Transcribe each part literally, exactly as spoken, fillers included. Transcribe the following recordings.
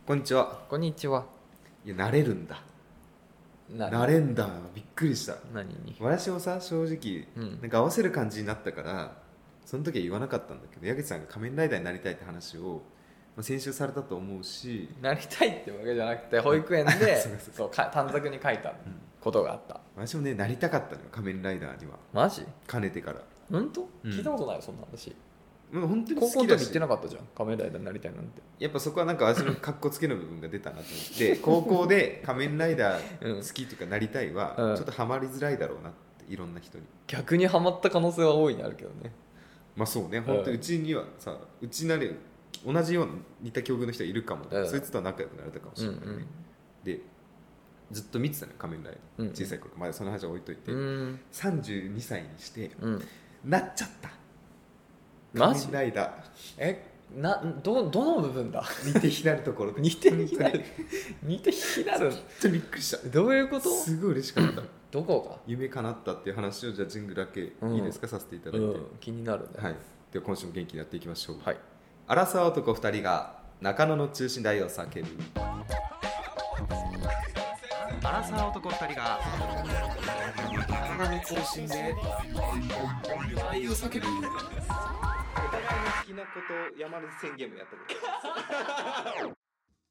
こんにちは。 こんにちは。 いや、慣れるんだ。 な慣れんだ。びっくりした。 何に？ 私もさ、正直、 うん、 なんか合わせる感じになったからその時は言わなかったんだけど、矢口さんが仮面ライダーになりたいって話を、まあ、先週されたと思うし、 なりたいってわけじゃなくて保育園でそうそうそうか短冊に書いたことがあった、 うん、私もねなりたかったのよ、仮面ライダーには。 マジ？ かねてから。 本当？ うん聞いたことないよそんな話。 もう本当に高好きだし、 校の時言ってなかったじゃん、仮面ライダーになりたいなんて。 やっぱそこはなんか私のカッコつけの部分が出たなと思って高校で仮面ライダー好きとかなりたいは、 うん、 ちょっとハマりづらいだろうなって、いろんな人に。 逆にハマった可能性は大いにあるけどね。 まあそうね、本当にうちにはさ、うちなり同じような似た境遇の人がいるかも、うん、そいつとは仲良くなれたかもしれないね、うんうん、でずっと見てたのよ仮面ライダー、うんうん、小さい頃。まだその話は置いといて、うん、さんじゅうにさいにして、うん、なっちゃった。仮面ライダー。 えな ど, どの部分だ？ 似て非なるところで。 似て非なる似て非なる。 ちょっとびっくりした。 どういうこと？ すごい嬉しかった。 どこが夢叶ったっていう話を、じゃあジングルだけいいですか、うん、させていただいて、うん、 気になるね。 はい。では今週も元気にやっていきましょう。 はい。 アラサー男ふたりが中野の中心街を叫ぶ。アラサー男ふたりが中野の中心で愛を叫ぶ。お互いの好きなことを山根宣言もやったことです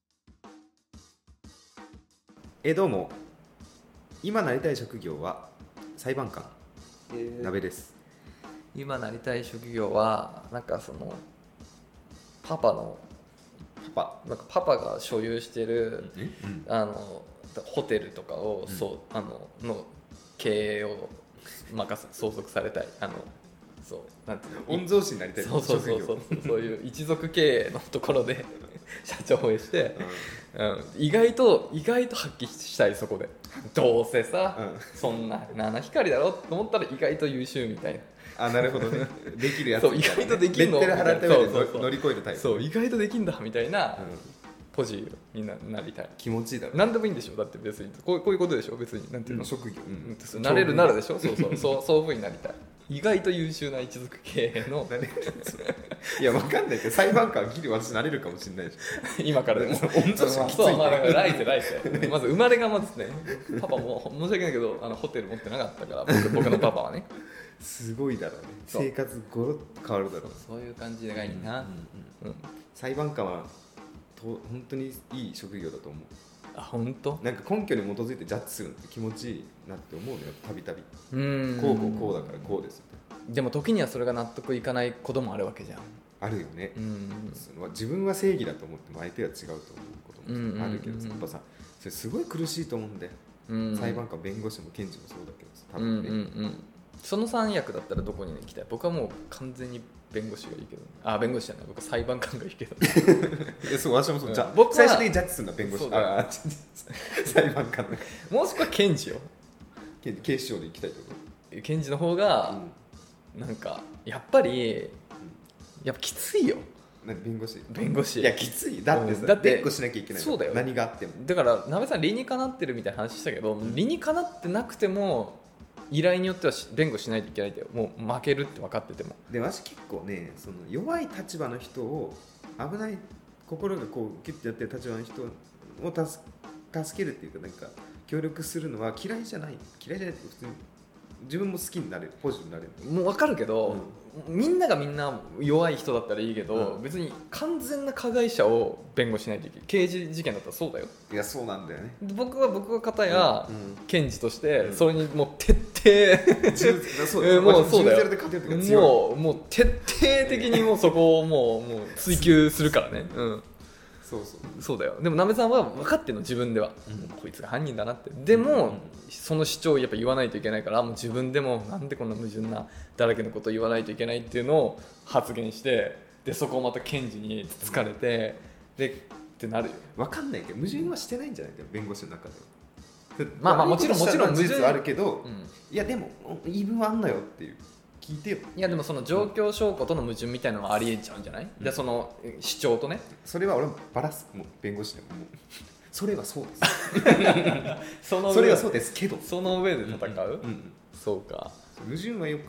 えどうも、今なりたい職業は裁判官、えー、鍋です。 今なりたい職業はなんかそのパパのパパなんかパパが所有してる、 うん、 あのホテルとかを、うん、そうあのの経営を任す相続されたい。あのそうなんていうの、御曹司になりたい。 そうそうそうそうそういう一族経営のところで社長をして、うんうん、意外と意外と発揮したい。そこでどうせさ、うん、そんな七光だろと思ったら意外と優秀みたいな。 あ、なるほどね。できるやつみたいな、ね、 そう意外とできるの。 レッテル払った上で乗り越えるタイプ。 そう意外とできるんだみたいな、うん、ポジに な, なりたい。 気持ちいいだろう、ね、 何でもいいんでしょ。だって別にこ う, こういうことでしょ。別になんていうの、 うん、職業、うん、 なれるなるでしょ。そうそうそうそういう風になりたい。意外と優秀な一族経営のいや分かんないけど、裁判官はギリ私なれるかもしれないし今からでも御曹司きつい、 まあ、来世来世まず生まれがまずね、パパも申し訳ないけどあのホテル持ってなかったから 僕, 僕のパパはねすごいだろうね。生活ゴロッと変わるだろう。 そういう感じがいいな、うんうんうん、 裁判官はと本当にいい職業だと思う。 あ、本当？ なんか根拠に基づいてジャッジするのって気持ちいいなって思うのよ、たびたび。 うーん、 こうこうこうだからこうですみたいな。 でも時にはそれが納得いかないこともあるわけじゃん。 あるよね。 うん、 その自分は正義だと思っても相手は違うと思うこともあるけどさ、やっぱさそれすごい苦しいと思うんだよ、うんうん、裁判官弁護士も検事もそうだけどさ、多分ね、うんうんうん、 そのさん役だったらどこに行きたい？僕はもう完全に弁護士がいいけど、ね、あ、弁護士じゃない、僕は裁判官がいいけど、ね、 いやそう、私もそう、うん、じゃあ僕は最終的にジャッジするのは弁護士、ああ裁判官もしくは検事よ。 検事、警視庁で行きたいってこと？ 検事の方が、うん、なんかやっぱり、うん、やっぱきついよ。 弁護士弁護士いやきつい。だってさ、 うん、だって弁護しなきゃいけない。 そうだよ。 何があっても。 だからなべさん理にかなってるみたいな話したけど、うん、理にかなってなくても依頼によっては弁護しないといけないんだよ。もう負けるって分かってても。 で私結構ね、その弱い立場の人を、危ない心がこうギュッてやってる立場の人を 助, 助けるっていうか、なんか協力するのは嫌いじゃない。嫌いじゃないって普通に自分も好きになれる、ポジティブになれる。 もう分かるけど、うん、みんながみんな弱い人だったらいいけど、うん、別に完全な加害者を弁護しないといけない。刑事事件だったらそうだよ。 いやそうなんだよね。 僕は僕は方や、うん、検事として、 うん、 それにもう徹底そうもうそうだよ。もうもう徹底的にもうそこをもうもう追求するからね。うん。 そうそうそうだよ。でもなべさんは分かってんの、自分では、うん、こいつが犯人だなって。でも、うん、その主張をやっぱ言わないといけないから、もう自分でもなんでこんな矛盾なだらけのことを言わないといけないっていうのを発言して、でそこをまた検事に疲れて、うん、でってなるよ。 分かんないけど矛盾はしてないんじゃないか、弁護士の中で。 まあまあもちろんもちろん事実はあるけど、うん、いやでも言い分はあんのよっていう。聞いてよ。 いやでもその状況証拠との矛盾みたいなのはありえちゃうんじゃない？うん、でその主張とね。 それは俺もバラす、もう弁護士でももうそれはそうですそのそれはそうですけどその上で戦う、うんうんうん、そうか。 矛盾は良くないか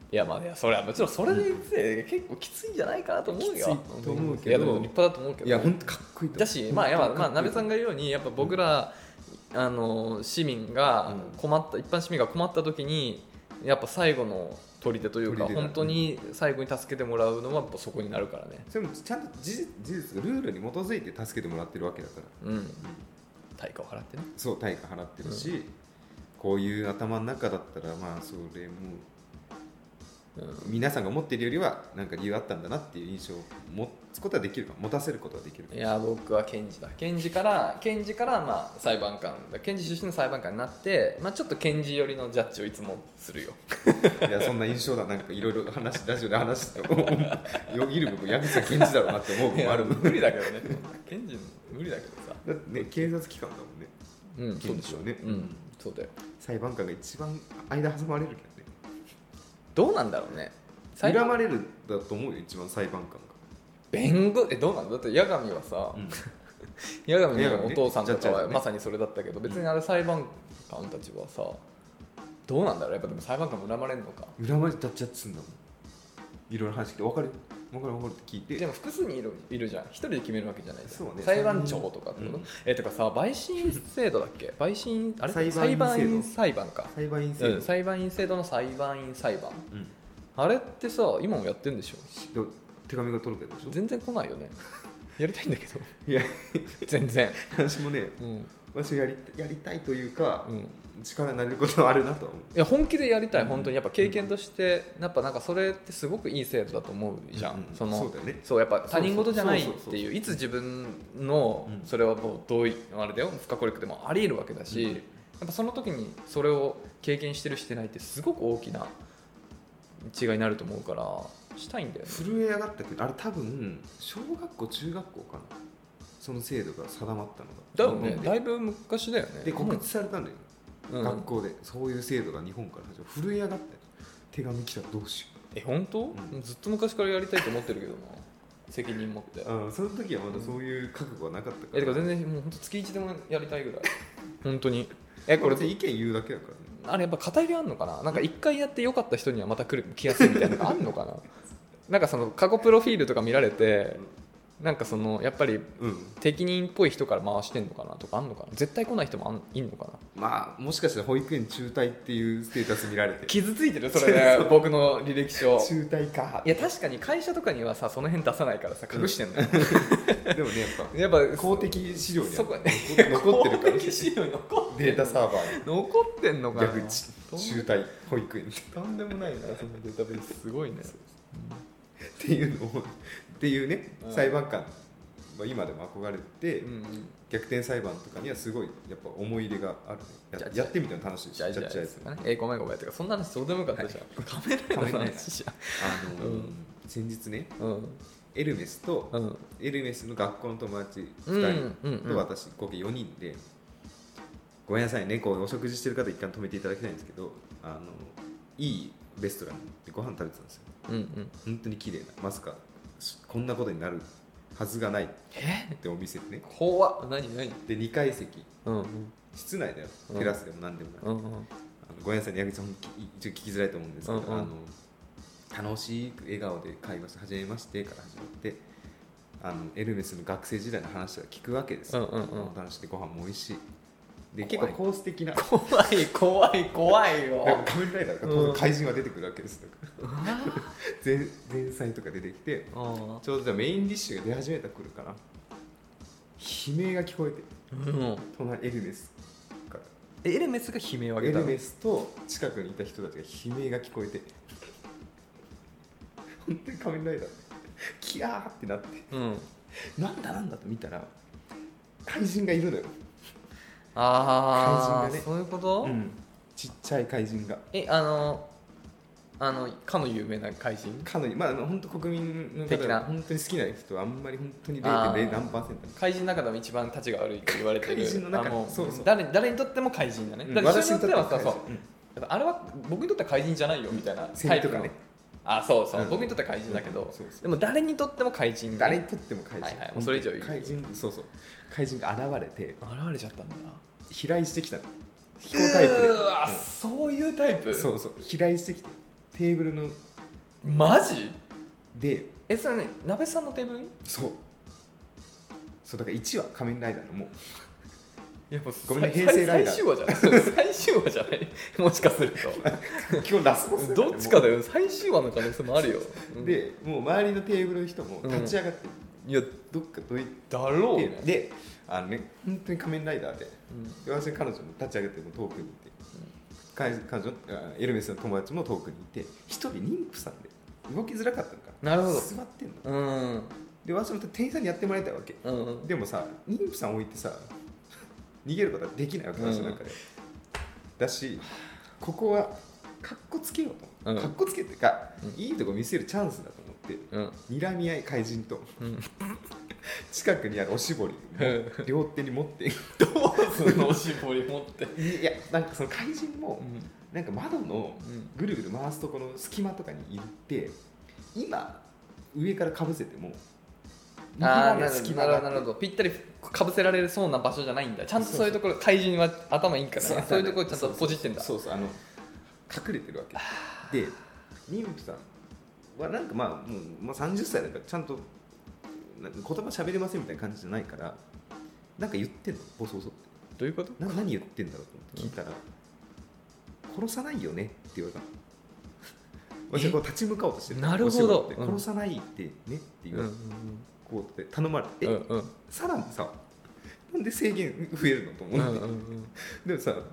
いやまあいやそれはもちろんそれで、ね、うん、結構きついんじゃないかなと思うよ。 きついと思うけど、 いやでも立派だと思うけど、 いや本当かっこいいとだし、まあやっぱまあ鍋さんが言うようにやっぱ僕ら、うん、あの市民が困った、うん、一般市民が困った時にやっぱ最後の取り手というか本当に最後に助けてもらうのはやっぱそこになるからね。 それもちゃんと事実、事実ルールに基づいて助けてもらってるわけだから、うん、 対価を払ってね。 そう対価払ってるし、うん、こういう頭の中だったらまあそれも、うん、皆さんが思っているよりはなんか理由あったんだなっていう印象を持つことはできるか、持たせることはできるか。 いや僕は検事だ。検事から検事からまあ裁判官だ。検事出身の裁判官になって、まあ、ちょっと検事寄りのジャッジをいつもするよ。 いやそんな印象だ。なんかいろいろ話ラジオで話してよぎる部分矢口さん検事だろうなって思う部分もある。 無理だけどね。検事無理だけどさ。 だってね警察機関だもんね。 うんそうでしょうね。うんそうだよ。 裁判官が一番間挟まれるけどね。 どうなんだろうね。 恨まれるだと思うよ一番裁判官が。 弁護えどうなんだ。だって八神はさ、うん、八神のお父さんとかはまさにそれだったけど、別にあれ裁判官たちはさどうなんだろう。やっぱでも裁判官も恨まれるのか。 恨まれたっちゃってすんだもん。いろいろ話聞いて分かる分かる分かるって聞いて。 でも複数にいるいるじゃん。一人で決めるわけじゃないですか、 そうね、 裁判長とかってこと、うん、えとかさ陪審制度だっけ。陪審あれ裁判員裁判か。 裁判員制度、 うん、裁判員制度の裁判員裁判、うん、あれってさ今もやってるんでしょ。 手紙が届くでしょ。 全然来ないよね。やりたいんだけど。 いや全然私もね、うん、私やりやりたいというか、うん、力になれることはあるなと思う。 いや本気でやりたい、うん、本当にやっぱ経験として、うん、やっぱなんかそれってすごくいい制度だと思うじゃん、うんうん、そのそうだよね。そうやっぱ他人事じゃないっていう、いつ自分のそれはもうどういうあれだよ不可抗力でもありえるわけだし、うん、やっぱその時にそれを経験してるしてないってすごく大きな違いになると思うからしたいんだよね。 震え上がったけどあれ多分小学校中学校かな、その制度が定まったのがだよね。だいぶ昔だよね。 で告知されたんだよ、うん、学校でそういう制度が日本から始まる。震え上がって手紙来たらどうしよう。 え本当、うん、ずっと昔からやりたいと思ってるけどな。責任持って。 あその時はまだそういう覚悟はなかったから、 えだから全然もう本当月いちでもやりたいぐらい本当に。 えこれって意見言うだけだからね。 あれやっぱ偏りあんのかな。なんか一回やってよかった人にはまた来る気がするみたいなのがあんのかな。なんかその過去プロフィールとか見られてなんかそのやっぱり適任っぽい人から回してんのかなとかあんのかな。絶対来ない人もあんいんのかな。 まあもしかしたら保育園中退っていうステータス見られて傷ついてるそれで僕の履歴書中退か。 いや確かに会社とかにはさその辺出さないからさ隠してんの、うん、 でもねやっぱやっぱ公的資料にそこ残ってるから公的資料に残ってデータサーバーに残ってんのかな。 逆中退保育園とんでもないなそのデータベースすごいね。 っていうのをっていうね、うん、裁判官は今でも憧れて、うんうん、逆転裁判とかにはすごいやっぱ思い入れがある、ね、や, やってみても楽しいし。 じゃあじゃあじゃあえー、ごめんごめんってかそんな話どうでもよかったじゃん、はい、カメラの話じゃん。 あのーうん、先日ね、うん、エルメスと、うん、エルメスの学校の友達ふたりと私合計よにんでごめんなさいねこうお食事してる方一旦止めていただきたいんですけどあのいいレストランでご飯食べてたんですよ、うんうん、本当に綺麗なまさかこんなことになるはずがないってお店でね。 怖っ。何何でにかい席、うんうん、室内だよ、テラスでも何でもない、うんうん、あのごめんなさいね矢口さん一応聞きづらいと思うんですけど、うんうん、あの楽しく笑顔で会話して初めましてから始まってあのエルメスの学生時代の話を聞くわけですよ、うんうんうん、お話でご飯も美味しいで結構コース的な怖い怖い怖いよ。 仮面ライダーが当然怪人が出てくるわけです、うん、前, 前菜とか出てきてちょうどじゃメインディッシュが出始めた頃かな悲鳴が聞こえて、うん、隣エルメスからエルメスが悲鳴を上げたエルメスと近くにいた人たちが悲鳴が聞こえて本当に仮面ライダーキャーってなって、うん、なんだなんだと見たら怪人がいるのよ。 ああ、 ね、 そういうこと、うん、 ちっちゃい怪人がえあのあのかの有名な怪人かのまあ本当国民の方が本当に好きな人はあんまり本当に ゼロてんゼロ 何パーセント怪人の中でも一番たちが悪いと言われてる怪人の中のそうそう誰, 誰にとっても怪人だね、うん、だ私にとってはさそう、うん、あれは僕にとっては怪人じゃないよみたいなタイプの、ね、あそうそう、うん、僕にとっては怪人だけど、うん、そうそうでも誰にとっても怪人、ね、 誰にとっても怪人、はいはい、 もうそれ以上言う怪人そうそう怪人が現れて現れちゃったんだな。 飛来してきたの飛行タイプで、 うわ、うん、そういうタイプそうそう飛来してきてテーブルのマジでえそれね鍋さんのテーブルにそうそうだからいちわ仮面ライダーのもういやもうごめんね平成ライダー最終話じゃない最終話じゃないもしかすると今日ラスボスどっちかだよ最終話の可能性もあるよ、うん、 でもう周りのテーブルの人も立ち上がって、 うん、いやどっかどいてだろうねであのね本当に仮面ライダーで、うん、私彼女も立ち上がっても遠くにいて、うん、彼女エルメスの友達も遠くにいて一人妊婦さんで動きづらかったのかなるほど座ってんの、 うん、 で私も店員さんにやってもらいたいわけ、うんうん、でもさ妊婦さん置いてさ逃げることはできないわけ私の中で、うん、だしここはカッコつけようと、うん、カッコつけっていうか、うん、いいとこ見せるチャンスだと思って、うん、睨み合い怪人と、うん、近くにあるおしぼりを両手に持ってどうするのおしぼり持っていやなんかその怪人も、うん、なんか窓のぐるぐる回すとこの隙間とかに行って今上からかぶせてもああなるほどぴったりかぶせられそうな場所じゃないんだちゃんとそういうところ怪人は頭いいからねそういうところちゃんとポジってんだそうそうあの隠れてるわけで妊婦さんはなんかまあもう、まあ、さんじゅっさいだからちゃんと言葉喋れませんみたいな感じじゃないからなんか言ってんのボソボソってどういうことな何言ってんだろうと思って聞いたら、うん、殺さないよねって言われたの私はこう立ち向かおうとしてるなるほど、 うん、殺さないってねって言われて、うんうんうんこうって頼まれて、うんうん、さらにさなんで制限増えるのと思って、うんうんうん、でもさ、うん、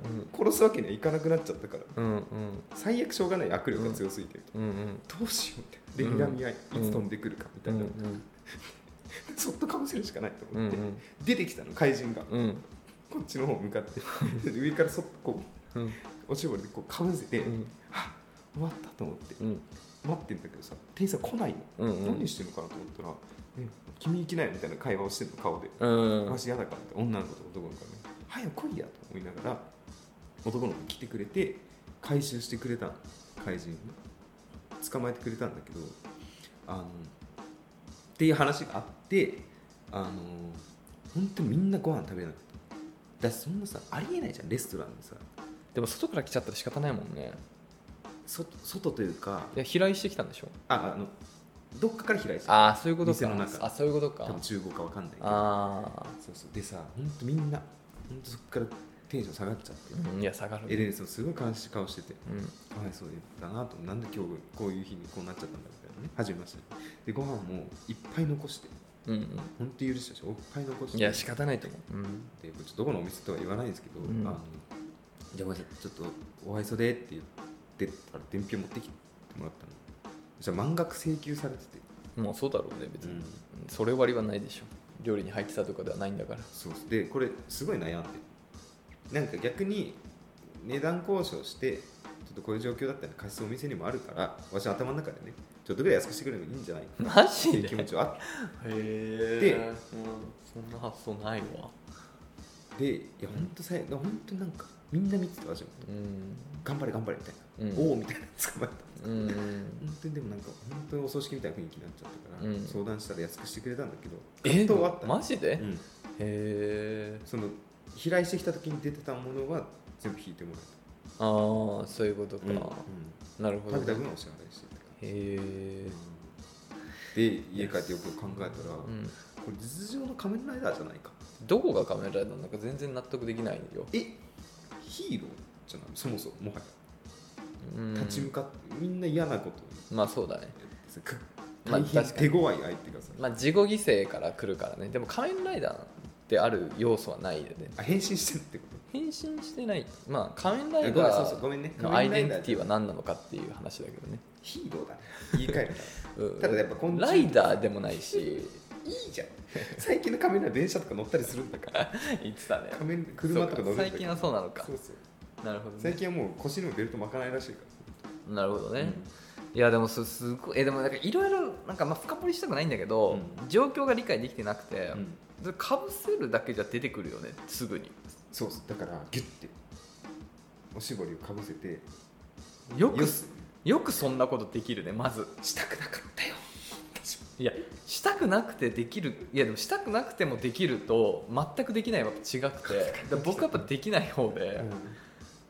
殺すわけにはいかなくなっちゃったから、うんうん、最悪しょうがない握力が強すぎてると、うんうん、どうしようってで睨み合い、うん、いつ飛んでくるかみたいな、うんうん、そっとかぶせるしかないと思って、うんうん、出てきたの怪人が、うん、こっちの方向かって上からそっとこう、うん、おしぼりでこうかぶせて、うん、はっ終わったと思って、うん、待ってんだけどさ店員さん来ないの、うんうん、何してんのかなと思ったらえ君行きないみたいな会話をしてるの顔で、うん、私嫌だからって女の子と男の子がね早く来いやと思いながら男の子来てくれて回収してくれた怪人捕まえてくれたんだけどあのっていう話があってあの本当にみんなご飯食べなくてだしそんなさありえないじゃんレストランでさでも外から来ちゃったら仕方ないもんね外, 外というかいや飛来してきたんでしょああのどっかから開いてああそういうことか店の中あそういうことか多分中国か分かんないけどあそうそうでさ本当みんな本当そこからテンション下がっちゃって、 うん、いや下がる、ね、 エレンスもすごい悲しい顔してて、うん、かわいそうだなとなんで今日こういう日にこうなっちゃったんだみたいなね始めました、ね、でご飯もいっぱい残して、うんうん、本当許したしいっぱい残していや仕方ないと思う、うん、 でちょっとどこのお店とは言わないんですけど、うん、あのじゃあごめんなさいちょっとお愛想でって言ってあれ伝票持ってきてもらったのじゃあ満額請求されててもうそうだろうね別に、うん、それ割りはないでしょ料理に入ってたとかではないんだからそうでこれすごい悩んでなんか逆に値段交渉してちょっとこういう状況だったら貸すお店にもあるから私の頭の中でねちょっとぐらい安くしてくれるのもいいんじゃないマジでっていう気持ちはあってへえで、うん、そんな発想ないわでいや本当さ本当なんかみんな見てた私も、うん、頑張れ頑張れみたいな、うん、おおみたいな捕まえたんです、うん、本当にでもなんか本当にお葬式みたいな雰囲気になっちゃったから、うん、相談したら安くしてくれたんだけどえー、あったマジで、 うん、へえその飛来してきた時に出てたものは全部引いてもらったああそういうことか、うんうん、なるほど、 食べた分はお支払いしてたからへえ、で家帰ってよく考えたら、うん、これ実情の仮面ライダーじゃないかどこが仮面ライダーなのか全然納得できないよえヒーローじゃないそもそももはやうん立ち向かってみんな嫌なことまあそうだね大変手強い相手がさ、 まあ、自己犠牲から来るからねでも仮面ライダーである要素はないよねあ変身してるってこと変身してないまあ仮面ライダーのアイデンティティは何なのかっていう話だけどねヒーローだね言い換えるから、うん、ただやっぱ昆虫ライダーでもないしいいじゃん最近の仮面ライダー電車とか乗ったりするんだから言ってたね仮面車とか乗るんだ最近はそうなのかそうそうなるほど、ね、 最近はもう腰にもベルト巻かないらしいからなるほどね、うん、いやでもすすごいえでもなんかいろいろなんかまあ深掘りしたくないんだけど、うん、状況が理解できてなくて、うん、かぶせるだけじゃ出てくるよねすぐにそうだからギュッておしぼりをかぶせてよくよくそんなことできるねまずしたくなかったよいやしたくなくてできるいやでもしたくなくてもできると全くできないは違くて僕はやっぱできない方で、うん、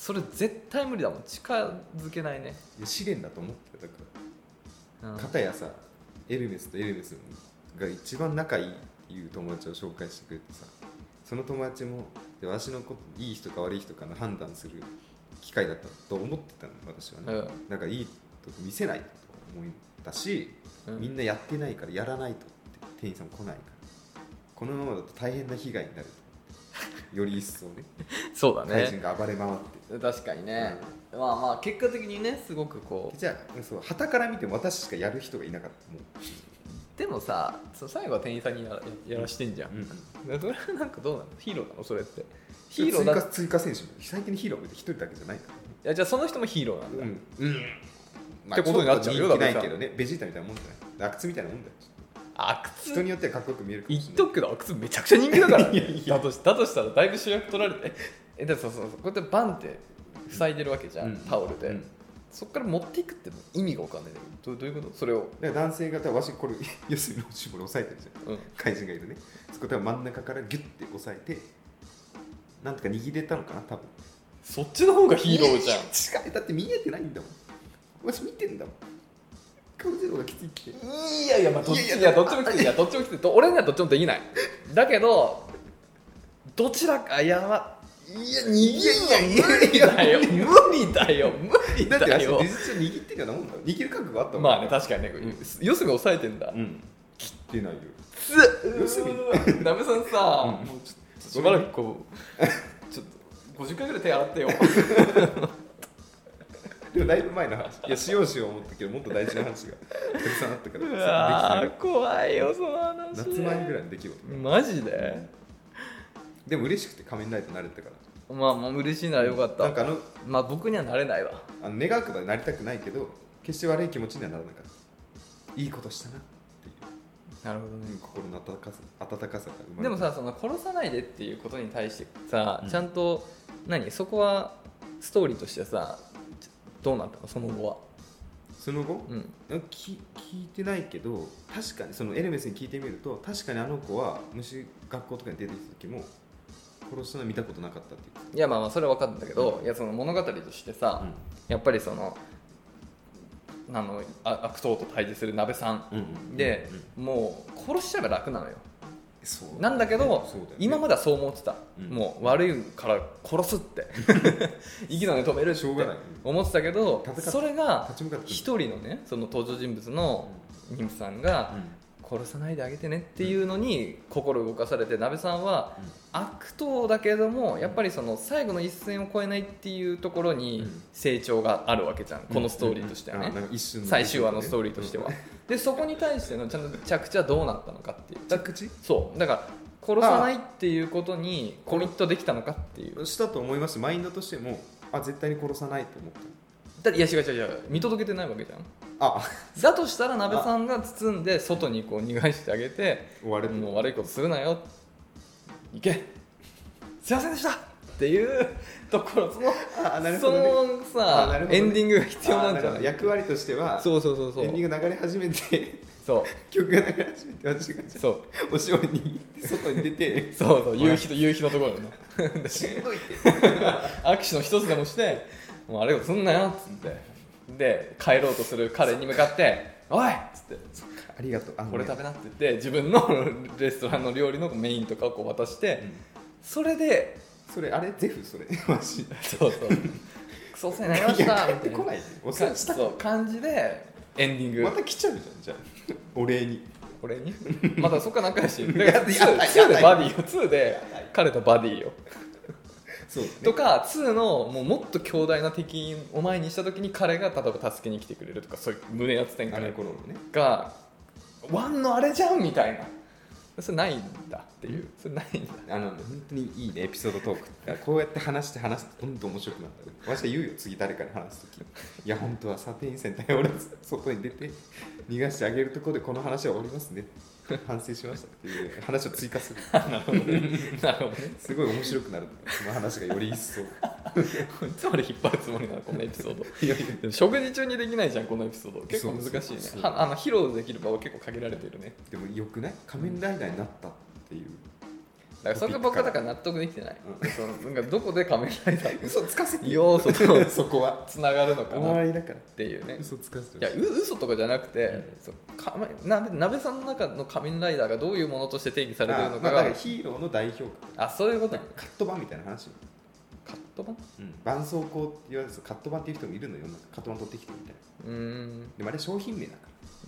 それ絶対無理だもん、近づけないね。 いや試練だと思ってただかうんら、片やさエルメスとエルメスが一番仲いいっていう友達を紹介してくれてさ、その友達もで私のこといい人か悪い人かの判断する機会だったと思ってたの私はね、 うんなんかいいとこ見せないと思ったし、 うん、 みんなやってないからやらないとって店員さんも来ないから、このままだと大変な被害になるとより一層ねそうだね、 怪人が暴れ回って確かにね、うん、まあまあ結果的にねすごくこう、 じゃあそう旗から見ても私しかやる人がいなかったもうでもさ、その最後は店員さんに や, やらしてんじゃん、うん、それはなんかどうなの、ヒーローなのそれって。ヒーローだ追加追加選手最近のヒーローって一人だけじゃないから、ね、 いやじゃあその人もヒーローなんだ、 うんうんまあ、 ってことになっちゃうよ。 人気ないけどね、ベジータみたいなもんじゃない、阿久津みたいなもんだよ。 阿久津人によってはかっこよく見えるかもしれない。 言っとくけど阿久津めちゃくちゃ人気だからいやいやだとしだとしたらだいぶ主役取られてえだそうそうそうこうやってバンって塞いでるわけじゃん、うん、タオルで、うん、そこから持っていくって意味が分かんないんだけど、どういうことそれを。 だから男性がわしこれ四隅の絞り押さえてるじゃん、うん、怪人がいるね、そこで真ん中からギュッて押さえてなんとか握れたのかな多分。 そっちの方がヒーローじゃん。 違う、だって見えてないんだもん、わし見てんだもん、顔ゼロがきついって。 いやいや、まあ、どっちいやいやどっちもきつい、いやどっちもきつい、俺にはどっちもできない。だけどどちらかやばいや握るの無理だよ無理だよ無理だよ。 だって事実上握ってるようなもんだろ、握る覚悟あったもん。 まあね確かにね、四隅押さえてんだ、うん、 切ってないよつ四隅なべさんさ、うん、もうちょっとしばらくこうちょっとごじゅっかいぐらい手洗ってよでもだいぶ前の話、いやしようしよう思ったけどもっと大事な話がたくさんあったからうわー怖いよその話。 夏前ぐらいの出来事。 マジで。 でも嬉しくて仮面ライダーになれたから、 まあもう嬉しいならよかった。 なんかあのまあ僕にはなれないわ。 あの願うことはなりたくないけど決して悪い気持ちにはならなかった。いいことしたなっていう。 なるほどね、 うん、心の温かさ温かさが生まれた。 でもさ、その殺さないでっていうことに対してさ、うん、ちゃんと何そこはストーリーとしてさどうなったのその後は。 その後、 うん、 聞, 聞いてないけど確かにそのエルメスに聞いてみると確かにあの子は虫学校とかに出てきた時も殺したの見たことなかったって言ってた。 いやまあまあそれは分かったんだけど、うん、いやその物語としてさ、うん、やっぱりそのあの悪党と対峙する鍋さん、うんうん、で、うんうん、もう殺しちゃえば楽なのよ。そうなんだけど、ね、今まではそう思ってた、うん、もう悪いから殺すって息の根止めるって思ってたけど、それが一人のねその登場人物の妊婦さんが、うん、殺さないであげてねっていうのに心動かされて、鍋さんは悪党だけどもやっぱりその最後の一線を越えないっていうところに成長があるわけじゃん、このストーリーとしてはね、最終話のストーリーとしては。でそこに対してのちゃんと着地はどうなったのかっていう。 着地？ そうだから殺さないっていうことにコミットできたのかっていう。 したと思います。マインドとしてもあ絶対に殺さないと思った。 だっていや違う違う違う見届けてないわけじゃん。 あだとしたら鍋さんが包んで外にこう逃がしてあげて、もう悪いことするなよ行けすいませんでしたっていうところ、そのあなるほど、ね、そのさ、ね、エンディングが必要なんじゃない。 役割としてはそうそうそうそう、 エンディングが流れ始めてそう曲が流れ始めて私がそうおしぼりに外に出てそうそう夕日と夕日のところのしんどいって握手の一つでもしてもうあれをすんなよっつってで帰ろうとする彼に向かっておいっつってありがとうあこれ食べなって言って自分のレストランの料理のメインとかをこう渡して、うん、それでそれあれゼフそれマジそうそうクソせになりましたみたいな来ないお世話したそう感じでエンディングまた来ちゃうじゃんじゃあお礼にお礼にまだそっから仲良しだから ツー, ツーでバディよツーで彼とバディよそうね、とかツーのもうもっと強大な敵を前にした時に彼が例えば助けに来てくれるとかそういう胸熱展開がワンのあれじゃんみたいな、それないんだっていう、それないんだ。 あの本当にいいねエピソードトークこうやって話して話すとどんどん面白くなったね。私は言うよ次誰かに話すときいや本当はサテイン戦頼らず外に出て逃がしてあげるところでこの話は終わりますね反省しましたっていう話を追加するなるほどねなるほどねすごい面白くなるその話がより一層いつまで引っ張るつもりなのこのエピソードいやいやでも食事中にできないじゃんこのエピソード結構難しいね。そうそうそうはあの披露できる場は結構限られてるね。 でもよくない仮面ライダーになったっていうからそこが僕はだから納得できてない、うん、そのなんかどこで仮面ライダー嘘つかせて要素とそこはつながるのかおな笑いだからっていうね。 嘘つかせていやう嘘とかじゃなくて、うん、そうかな鍋さんの中の仮面ライダーがどういうものとして定義されてるのかが、 まあ、だからヒーローの代表格、 あそういうことカット版みたいな話。 カット版、 うん、絆創膏って言われるカット版っていう人もいるのよ。カット版取ってきてみたいな。うーんでもあれ商品名だから、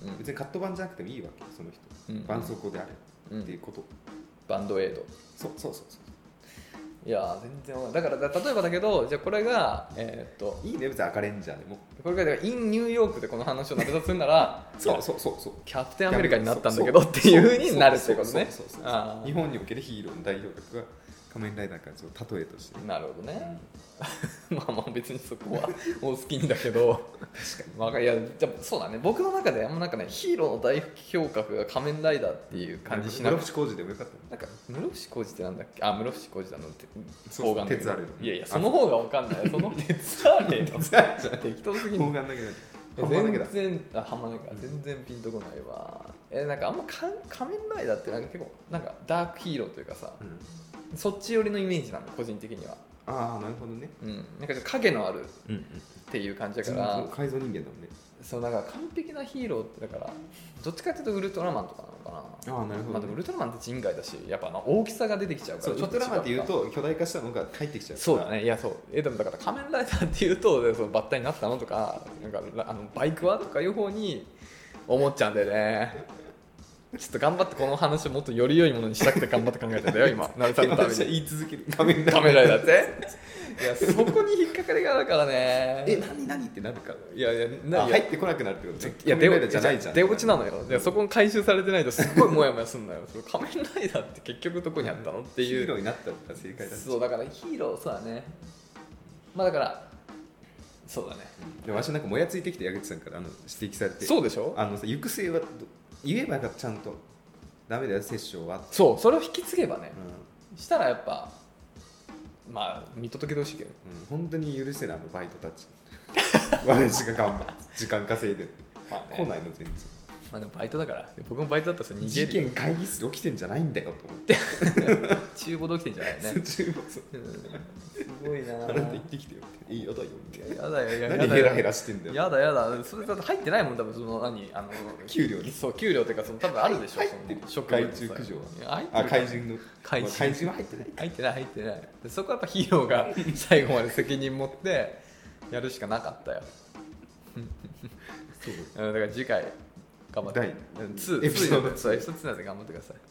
うん、別にカット版じゃなくてもいいわけその人、うん、絆創膏であれ、うん、っていうこと。 バンドエイド。 そうそうそうそう。 いや全然だから例えばだけどじゃあこれがえー、っといいね別に赤レンジャーでもこれがインニューヨークでこの話を成立するならそうそうそうそうキャプテンアメリカになったんだけどっていうふうになるってことね。 日本におけるヒーローの代表格が仮面ライダーからちょっと例えとして、ね、 なるほどね、うん、まあまあ別にそこはお好きにだけど確かに、まあ、いやじゃそうだね僕の中であんまなんかねヒーローの代表格が仮面ライダーっていう感じしなくて、 室伏広治でもよかった、 なんか室伏広治ってなんだっけ、あ室伏広治だのって方眼鉄あるいやいやその方が分かんないその鉄あれの適当すぎる方眼だけだ全然あはまないから全然ピンとこないわ。えなんかあんまか仮面ライダーってなんか結構なんかダークヒーローというかさ、うん、そっち寄りのイメージなの個人的には。 ああなるほどね、 うん、なんか影のあるっていう感じだから、 うんうん、改造人間だもんね。 そうだから完璧なヒーローってだからどっちかっていうとウルトラマンとかなのかな。 ああなるほど、ね、 まあ、でもウルトラマンって人外だしやっぱあの大きさが出てきちゃうから。 ウルトラマンっていうと巨大化したのが入ってきちゃう。 そうだね。いやそうえでもだから仮面ライダーっていうとそのバッタになったのとかなんかあのバイクはとかいう方に思っちゃうんだよね。ちょっと頑張ってこの話をもっとより良いものにしたくて頑張って考えてんだよ今。なべさんのために言い続ける仮面ライダーっていやそこに引っかかりがあるからね。 え何何ってなるから。 いやいやな入ってこなくなるってことね。 いや出落ちじゃないじゃん。出落ちなのよ。でそこに回収されてないとすごいモヤモヤすんのよ。その仮面ライダーって結局どこにあったのっていう。 ヒーローになったら正解だし。 そうだからヒーローそうだね。まあだからそうだね。 でも私なんかもやついてきて矢口さんからあの指摘されて。 そうでしょ。 あのさ行く末は言えばよかったちゃんと。ダメだよ殺生は。 そうそれを引き継げばね。うん、したらやっぱ。まあ見届けてほしいけど、 うん、本当に許せないあのバイトたち私が頑張って時間稼いでる、まあね、来ないの全然。 まあでもバイトだから僕もバイトだったら逃げる。 事件会議室で起きてんじゃないんだよと思って厨房で起きてんじゃないね厨房そう、 うん、すごいなあなた行ってきてよっていいやだよってやだよやだよ何ヘラヘラしてんだよ。 やだやだそれだって入ってないもん多分その何あの給料そう給料っていうかその多分あるでしょ。 入ってるその害虫駆除はあ怪人の怪人、まあ、怪人は入ってない入ってない入ってないでそこはやっぱヒーローが最後まで責任持ってやるしかなかったよそうだから次回頑張ってだいにエピソードツーエピソードツーなんで頑張ってください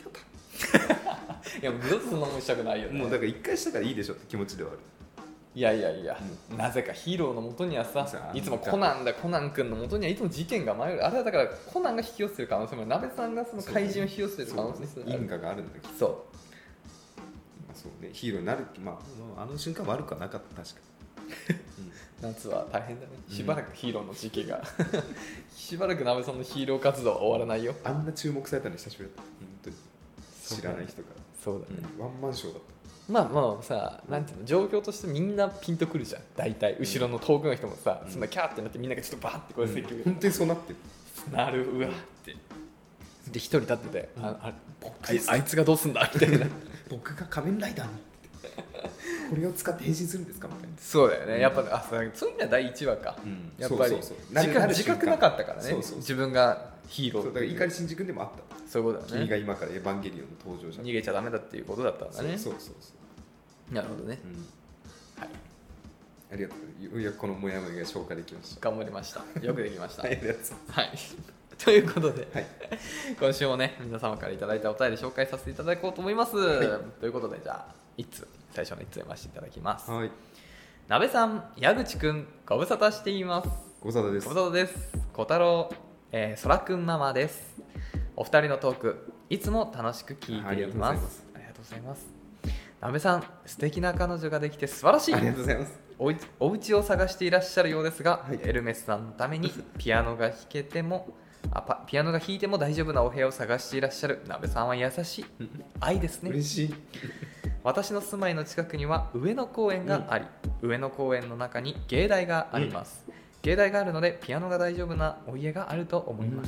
いやもう二度とそんなもんしたくないよね。 もうだから一回したからいいでしょって気持ちではある。 いやいやいや、うん、なぜかヒーローのもとにはさいつもコナンだコナン君のもとにはいつも事件が迷う。あれはだからコナンが引き寄せる可能性もある。鍋さんがその怪人を引き寄せる可能性もある。 因果があるんだけどそう、 まあ、そうねヒーローになる、まあ、あの瞬間悪くはなかった確かに、 うん、夏は大変だね。しばらくヒーローの時期がしばらく鍋さんのヒーロー活動は終わらないよ。 あんな注目されたの久しぶりだった本当に知らない人から。 そうだね、 うん、ワンマンショーだった。 まあまあさ、なんていうの状況としてみんなピンとくるじゃん大体後ろの遠くの人もさ、うん、そんなキャーってなってみんながちょっとバーってこれ積極、 うん、本当にそうなってるなるうわってで一人立ってて、うん、あああい、あいつがどうすんだみたいな僕が仮面ライダーにこれを使って変身するんですかみたいな。そうだよね、 うん、やっぱあそういう意味はだいいちわか、うん、やっぱりそうそうそう自覚なかったからね。 そうそうそう自分がヒーローそうだから碇シンジ君でもあった。 そういうことだね。 君が今からエヴァンゲリオンの登場者逃げちゃダメだっていうことだったんだね。 そうそうそうそうなるほどね、 うん、はいありがとう。ようやくこのモヤモヤが消化できました。 頑張りました。よくできましたはい、 はい、ということで、 はい、 今週もね皆様からいただいたお便り紹介させていただこうと思います、はい、ということでじゃあいっつ最初のいっつ読ませていただきます。 はい。 なべさん、矢口くん、ご無沙汰しています。 ご無沙汰です。 ご無沙汰です。小太郎、えー、そらくんママです。お二人のトークいつも楽しく聞いています。ありがとうございます。なべさん、素敵な彼女ができて素晴らしい。 ありがとうございます。 お, お家を探していらっしゃるようですが、 はい、 エルメスさんのためにピアノが弾けてもあパピアノが弾いても大丈夫なお部屋を探していらっしゃるなべさんは優しい愛ですね。 嬉しい。 私の住まいの近くには上野公園があり、うん、上野公園の中に芸大があります、うん、芸大があるのでピアノが大丈夫なお家があると思います、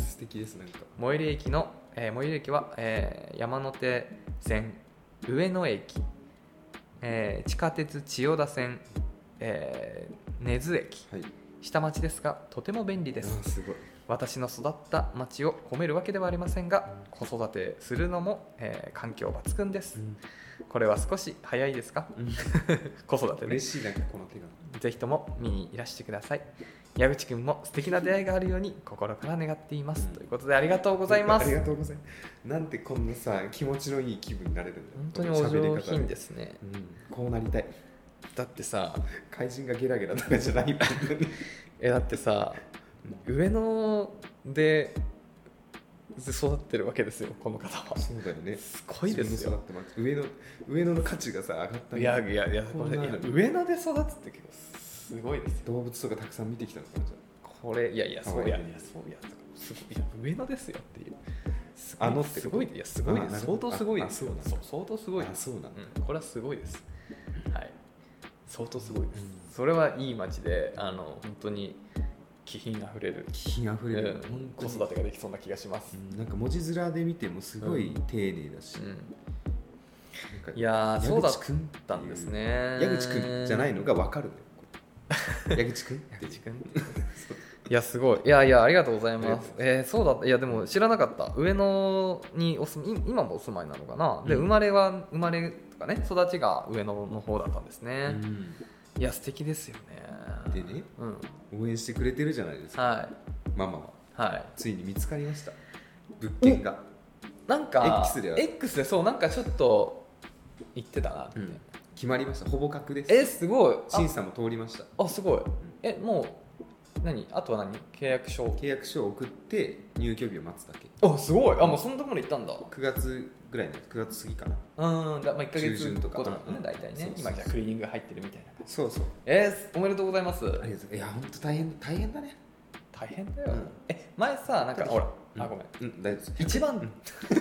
うん、素敵です。なんか最寄り駅の、えー、最寄り駅は、えー、山手線上野駅、えー地下鉄千代田線、えー根津駅、 はい、 下町ですがとても便利であす。 ーすごい。 私の育った町を褒めるわけではありませんが、子育てするのも、えー環境抜群です。 うんこれは少し早いですか？ うん子育てね。 嬉しい、なんかこの手が。 ぜひとも見にいらしてください。矢口くんも素敵な出会いがあるように心から願っています、 うんということでありがとうございます。 ありがとうございます。なんてこんなさ気持ちのいい気分になれるんだよ。 本当にお上品ですすね。 うん、こうなりたい。 だってさ怪人がゲラゲラとかじゃないもんね。 えだってさ上野で育ってるわけですよ、この方は。 そうだよね。 すごいですよ。 上野上野の価値がさ上がったんいだやいやいや、これいや上野で育つって結構すごいですよ。 動物とかたくさん見てきたのかなじゃこれいやいやそういやいや可愛いねそういやすごいいや上野ですよっていう。すごいあのってことすごいいやすごいです。相あなるほど当すごいですよ。 ああそう相当すごいあ。 です。 そうなんだ。 うん、これはすごいです。はい。相当すごいです。 うんそれはいい街で、あの本当に気品あふれる、 気品あふれる。 うん本当に子育てができそうな気がします。 うんなんか文字面で見てもすごい丁寧だし。 うんなんかいやーそうだっ矢口くんっていうたんですね。 矢口くんじゃないのがわかるのよ。矢口くんっていう矢口くんいやすごいいやいやありがとうございますありがとう。 えー、そうだったいやでも知らなかった。上野にお住い今もお住まいなのかな。でうん生まれは生まれとかね育ちが上野の方だったんですね。 うんいや素敵ですよね。 でねうん応援してくれてるじゃないですか。 はママはいはい。 ついに見つかりました物件が。 なんか X では X でそうなんかちょっと言ってたなって、 うん決まりました。ほぼ確です。 えすごい審査も通りました。 ああすごいえもう何あとは何契約書契約書を送って入居日を待つだけ。 あすごいあもうそんなところに行ったんだ。 くがつぐらいのくがつ過ぎかな。 うんだ、まあ、いっかげつ中旬とかごとだねうん大体ねそうそう今じゃあクリーニングが入ってるみたいな感じ。 そうそう。 えー、おめでとうございます。 ありがとうございます。いや本当大変大変だね。 大変だよ、 うんえ前さなんかほらあごめんうん大丈夫です。 一番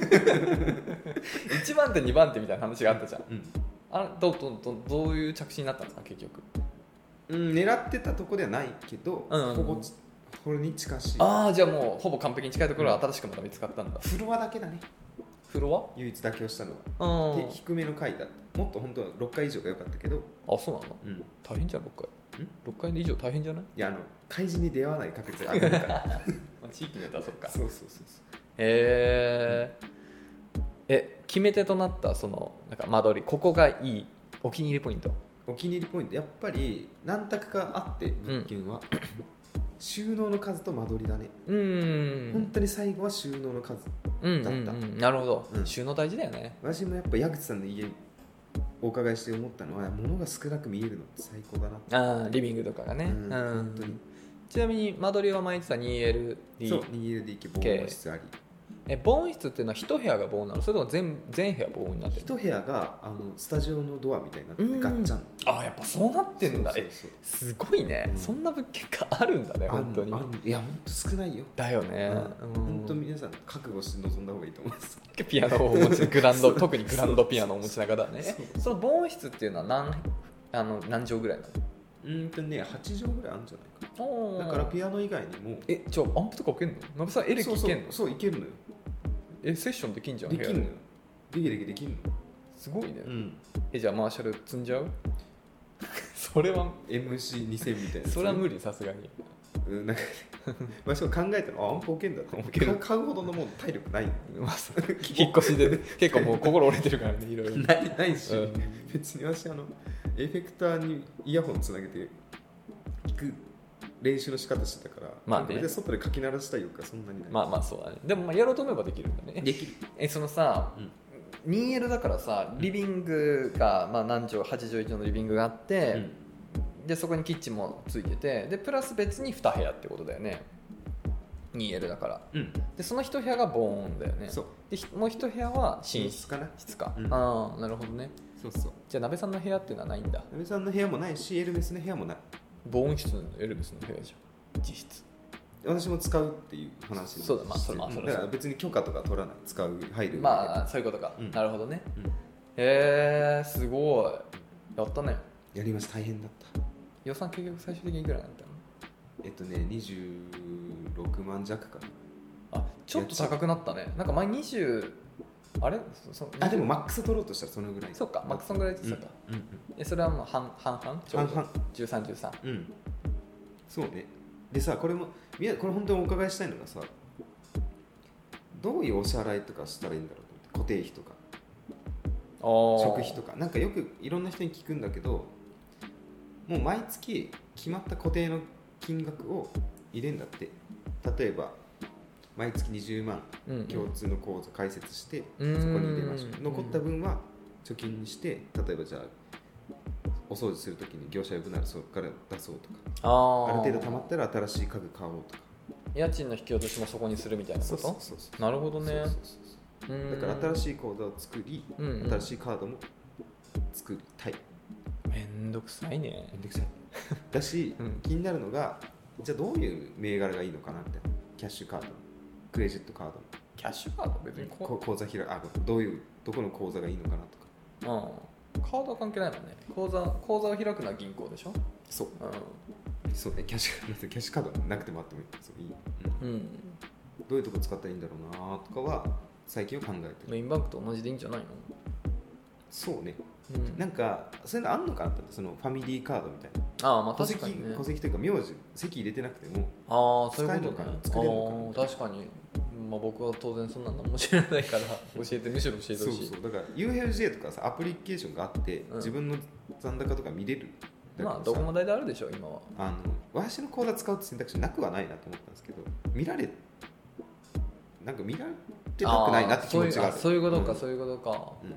一番手二番手みたいな話があったじゃん。 うんあれどうどうどうどういう着地になったんですか結局。 うん狙ってたとこではないけど、 うんうんほぼちこれに近しい。 ああじゃあもうほぼ完璧に近いところは新しくまた見つかったんだ。 フロアだけだね。 フロ唯一妥協したのアは。 うんで低めの階だった。もっと本当はろっかい以上が良かったけど、 あそうなのうん、 大変じゃんろっかいんろっかい以上大変じゃないいやあの怪人に出会わない確率が上がるから。 まあ地域によってはそっか。 そうそうそうそう。 へええ決め手となったそのなんか間取りここがいいお気に入りポイント。 お気に入りポイントやっぱり何択かあって物件は、収納の数と間取りだね。 うーん本当に最後は収納の数。 うんうんだったうんなるほど、 うん収納大事だよね。 私もやっぱ矢口さんの家お伺いして思ったのは物が少なく見えるのって最高だなって。 あーリビングとかがね、 うんうん本当にちなみに間取りは前言ってた ツーエルディー。 そう にエルディーケー 防音室あり。 え防音室っていうのは一部屋が防音なのそれとも全全部屋防音になってる一部屋があのスタジオのドアみたいになってうんてガッチャン。 あやっぱそうなってんだ。 そうえそうそうすごいね、 うんそんな物件があるんだね本当に。 あんあんいや本当少ないよ。 だよね、うん本当皆さん覚悟して臨んだ方がいいと思います。 ピアノをお持ちグランド特にグランドピアノをお持ちながらね。 そうえその防音室っていうのは何あの何畳ぐらいなうーんとねはち畳ぐらいあるんじゃないかの。 な。だからピアノ以外にもえじゃあアンプとか置けんのなべさんエレキいけんの。 そうそうそういけるのよ。 えセッションできんじゃんできるのよ部屋で。 できるできるできるの。 すごいね、 うん。 えじゃあマーシャル積んじゃうそれはエムシーにせん みたいな。 それは無理さすがに。 うんなんかまあそう考えたらあアンプ置けんだと思うけど買うほどのもう体力ない。 まあそう引っ越しで、ね、結構もう心折れてるからねいろいろ。 ないないし、 うん別に私あのエフェクターにイヤホンつなげて弾く練習の仕方してたから、 まあねこれで外で書き鳴らしたい欲がそんなにない。 まあまあそうだね。でもまあやろうと思えばできるんだね。 できる。 えそのさ、 うんツーエル だからさリビングが、まあ、何畳はち畳以上のリビングがあって、 うんでそこにキッチンもついててでプラス別にに部屋ってことだよね ツーエル だからうん、 でそのいち部屋が防音だよねそうでひもういち部屋は寝室寝室かな。 室か、 うんああなるほどね。 そうそう。 じゃあ鍋さんの部屋っていうのはないんだ。 なべさんの部屋もないしエルメスの部屋もない。 防音室のエルメスの部屋じゃん実質。 私も使うっていう話。 そうだまあそれまあそれだから別に許可とか取らない。使う入る。 まあそういうことか、 うんなるほどね。 うんへえすごいやったね。 やりました。大変だった。 予算結局最終的にいくらになったの。 えっとねにじゅうろくまん弱かな。 あちょっと高くなったね。なんか前にじゅうあれそそあでもマックス取ろうとしたらそのぐらい。 そうかマックスぐらいって言ってたか、 うんうんえそれはもう半半々ちょうど半々 じゅうさん、じゅうさん。 うん、そうね。でさ、これもみんなこれ本当にお伺いしたいのがさ、どういうお支払いとかしたらいいんだろうと思って、固定費とか食費とか、なんかよくいろんな人に聞くんだけど、もう毎月決まった固定の金額を入れるんだって。例えば毎月にじゅうまん、うんうん、共通の口座開設してそこに入れましょう。残った分は貯金にして、例えばじゃあお掃除するときに業者呼ぶならそこから出そうとか、 あ, ある程度貯まったら新しい家具買おうとか、 家賃の引き落としもそこにするみたいなこと。 そうそうそうそう、 なるほどね。 そうそうそう、だから新しい口座を作り、うんうん、新しいカードも作りたい。 めんどくさいね。 めんどくさいだし、うん、気になるのが、じゃあどういう銘柄がいいのかなって。キャッシュカード、クレジットカード、 キャッシュカード別にこ口座開あどういうどこの口座がいいのかなとか。 うん、カードは関係ないもんね。口座口座を開くのは銀行でしょ。 そう、うん、そうね。キャッシュキャッシュカードなくてもあってもいい。そういい、うんうん、どういうとこ使ったらいいんだろうなとかは最近は考えてる。 メインバンクと同じでいいんじゃないの。 そうね、うん、なんかそういうのあんのかなって、そのファミリーカードみたいな。 ああ、まあ確かに、ね、 戸籍というか名字籍入れてなくてもああそういうことね、 使えるのかな。 確かに、まあ、僕は当然そんなのも知らないから教えて、むしろ教えてほしい。 そうそう、だから ユーエフジェー とかさアプリケーションがあって、うん、自分の残高とか見れる。 まあどこも大体あるでしょ今は。 あの私の口座使うって選択肢なくはないなと思ったんですけど、見られなんか見られてたくないなって気持ちがある。 そういうことか、うん、そういうことか、うん、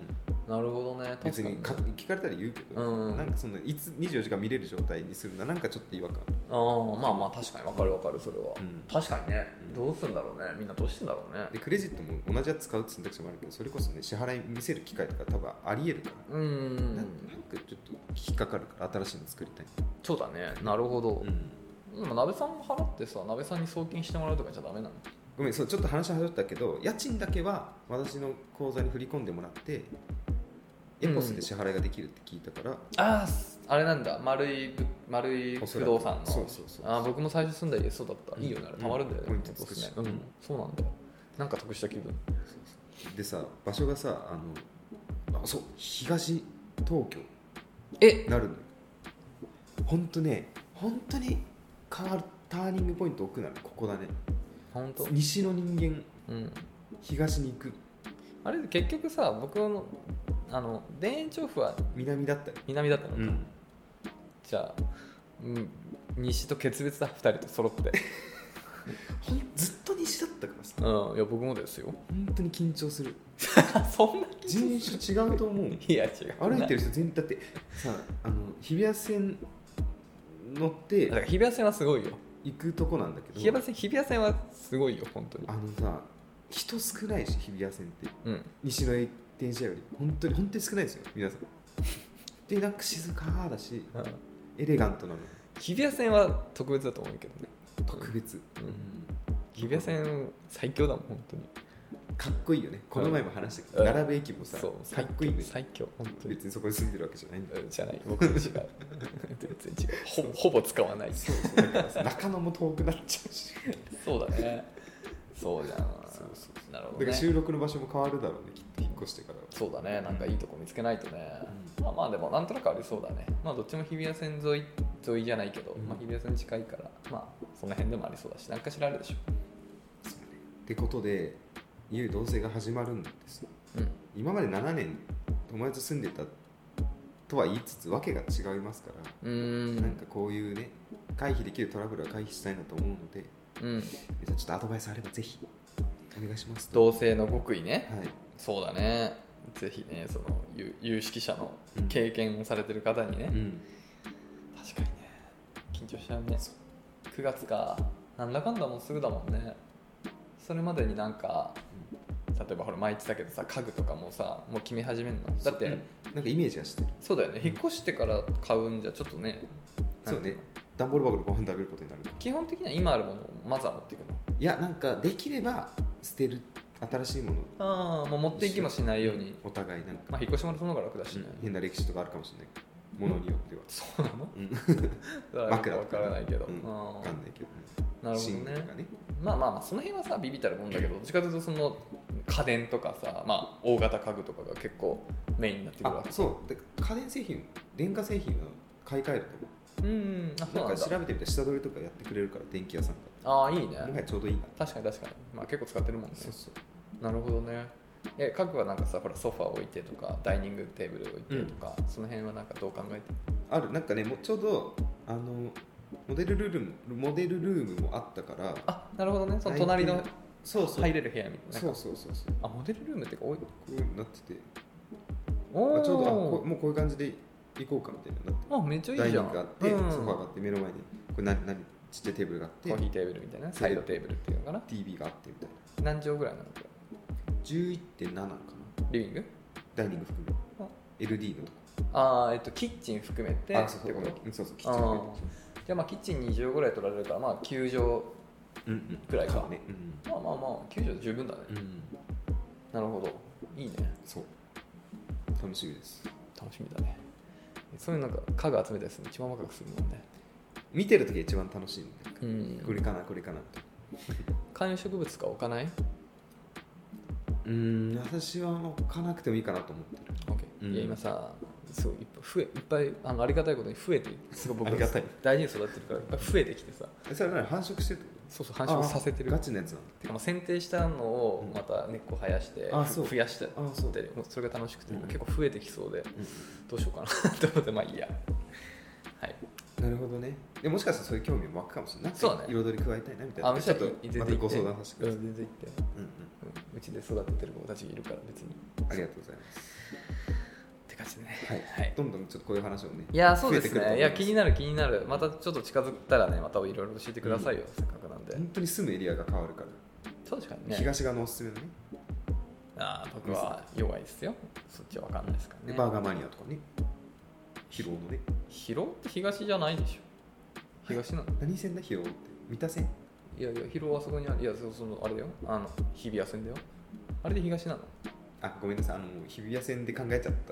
なるほどね。 別に聞かれたら言うけど、うん、なんかそのいつにじゅうよじかん見れる状態にするのはなんかちょっと違和感。 ああ、まあまあ確かに分かる分かる、それは、うん、確かにね、うん、どうするんだろうね、みんなどうしてんだろうね。 でクレジットも同じやつ使うって選択肢もあるけど、それこそね支払い見せる機会とか多分ありえるから、うん、なんかちょっと引っかかるから新しいの作りたい。 そうだね、なるほど、うん、でも鍋さんも払ってさ、鍋さんに送金してもらうとかじゃダメなの。 ごめん、そうちょっと話はったけど、家賃だけは私の口座に振り込んでもらってエポスで支払いができるって聞いたから、うん、 あああれなんだ、丸い丸い不動産の。 そうそうそう、 あ僕も最初住んだ家そうだった、うん、いいよね、たまるんだよね、 ポイントつくし、 うん、そうなんだよ、なんか得した気分でさ。場所がさ、あのあそう東東京えなるのよ。ほんとね、本当に変わるターニングポイント置くならここだね。 本当西の人間、うん、東に行く。 あれ結局さ、僕のあの田園調布は南だったよ。 南だったのか、うん、じゃあ、うん、西と決別だ、ふたりと揃ってほんずっと西だったからさ、 うん、いや僕もですよ。 本当に緊張するそんな人種違うと思う。 いや違う、 歩いてる人全員だってさ、あの日比谷線乗ってだから日比谷線はすごいよ、 行くとこなんだけど、 日比谷線日比谷線はすごいよ本当に。 あのさ、人少ないし日比谷線って、うん、西の電車より本当に本当に少ないですよ皆さん。でなんか静かだし、うん、エレガントなの。 日比谷線は特別だと思うけどね。 特別、うん、 日比谷線最強だもん本当に。 かっこいいよね。この前も話したけど、奈良部駅もさ、かっこいいね。 最強本当に。 別にそこに住んでるわけじゃないんだよ。 じゃない、僕も違う。全然違う。ほぼほぼ使わない。 そうそう、だからさ、中野も遠くなっちゃうし。 そうだね。そうじゃん。そうそう、なるほどね。 だから収録の場所も変わるだろうね、きっと引っ越してから。 そうだね。なんかいいとこ見つけないとね。うん、まあまあでもなんとなくありそうだね。まあどっちも日比谷線沿い沿いじゃないけど、うん、まあ日比谷線近いから、まあその辺でもありそうだし、なんかしらあるでしょ。 そうね。ってことで。いう同棲が始まるんですよ、うん、今までななねん友達と住んでたとは言いつつ訳が違いますから、うーん、なんかこういうね回避できるトラブルは回避したいなと思うので、うん、ちょっとアドバイスあればぜひお願いします。 同棲の極意ね、はい、そうだね、ぜひね、その有, 有識者の経験をされてる方にね、うん、確かにね緊張しちゃうね。くがつか、なんだかんだもうすぐだもんね。それまでになんか例えばほら前言ってたけどさ、家具とかもさもう決め始めるのだって、 なんかイメージがしてる。 そうだよね、引っ越してから買うんじゃちょっとね、 そうね、段ボール箱でご飯食べることになる。 基本的には今あるものをまずは持っていくの。 いや、なんかできれば捨てる、新しいもの。 ああ、もう持っていきもしないように、 お互いなんか、 まあ引っ越しもその方が楽だしね、 うん、変な歴史とかあるかもしれないけど、ものによっては。 そうなの？ うん、 枕わからないけど、うん、 わかんないけど、 なるほどね。まあまあまあその辺はさビビったるもんだけど、どっちかというとその家電とかさ、まあ、大型家具とかが結構メインになってくるわけ。 あそうで家電製品電化製品の買い替えると思うん、あ、 う。 そうなんんだ。 なか調べてみたら下取りとかやってくれるから電気屋さんがああ、いいね。 もはやちょうどいいな。 確かに確かに、まあ、結構使ってるもんね。 そうそうなるほどね。え、家具はなんかさ、ほらソファー置いてとかダイニングテーブル置いてとか、うん、その辺はなんかどう考えてある。なんかねもうちょうどあのモデルルームモデルルームもあったから。 あ、なるほどね。その隣のそうそう入れる部屋みたいな。 そうそうそうそう。 あ、モデルルームってかこういうなってて、おあちょうどあこもうこういう感じで行こうかみたいななって。 あ、めっちゃいいじゃん。 ダイニングがあって、 うん、 ソファーがあって目の前にこれ何何ちっちゃいテーブルがあってコーヒーテーブルみたいなサイドテーブルっていうのかな。 ティーブイ があってみたいな。 何畳ぐらいなのこれ。 じゅういってんなな かな。 リビングダイニング含め エルディー のとこ。 ああ、えっとキッチン含めて。 あ、そうそうそうそうキッチン含めて。 じゃあまあキッチンに畳ぐらい取られるからまあきゅう畳くらいか、 うんうんね、うん、 まあまあまあきゅう畳で十分だね、うん、なるほど、いいね。 そう楽しみです。 楽しみだね。そういうなんか家具集めたりするの一番ワクワクするもんね。 見てるときが一番楽しいんで、 うん、 これかなこれかなって観葉植物とか置かない？ うーん、私は置かなくてもいいかなと思ってる。 Okay、うん、いや今さそういっぱい増えいっぱいあのありがたいことに増えてすごい僕ありがたい大事に育ってるからいっぱい増えてきてさ。 それは何繁殖してるってこと？ そうそう、繁殖させてる。 ガチなやつなんだ。 てか剪定したのをまた根っこ生やして、うん、増やしてってそれが楽しくて、うん、結構増えてきそうで、うん、どうしようかなと思ってまあいいや。はい。 なるほどね。でもしかしたらそういう興味も湧くかもしれない。 そうね。 彩り加えたいなみたいな。 あ、 ちょっとまたご相談させてください。 全然言って。うんうん。うちで育ててる子たちがいるから別に。 ありがとうございます。 って感じでね。 はい。はい、どんどんちょっとこういう話をね。 いやそうですね。いや気になる気になる。またちょっと近づいたらね、またいろいろ教えてくださいよ、うん、せっかくなんで。 本当に住むエリアが変わるから。 確かにね。 東側のおすすめのね。 ああ、僕は弱いですよ。そっちは分かんないですからね。 バーガーマニアとかね。広尾のね。 広尾って東じゃないでしょ。東なの？ 何線だ広尾って？三田線？ いやいや、広尾はそこにある。いや、そのあれだよ。あの日比谷線だよ。あれで東なの？ あ、ごめんなさい。あの日比谷線で考えちゃった。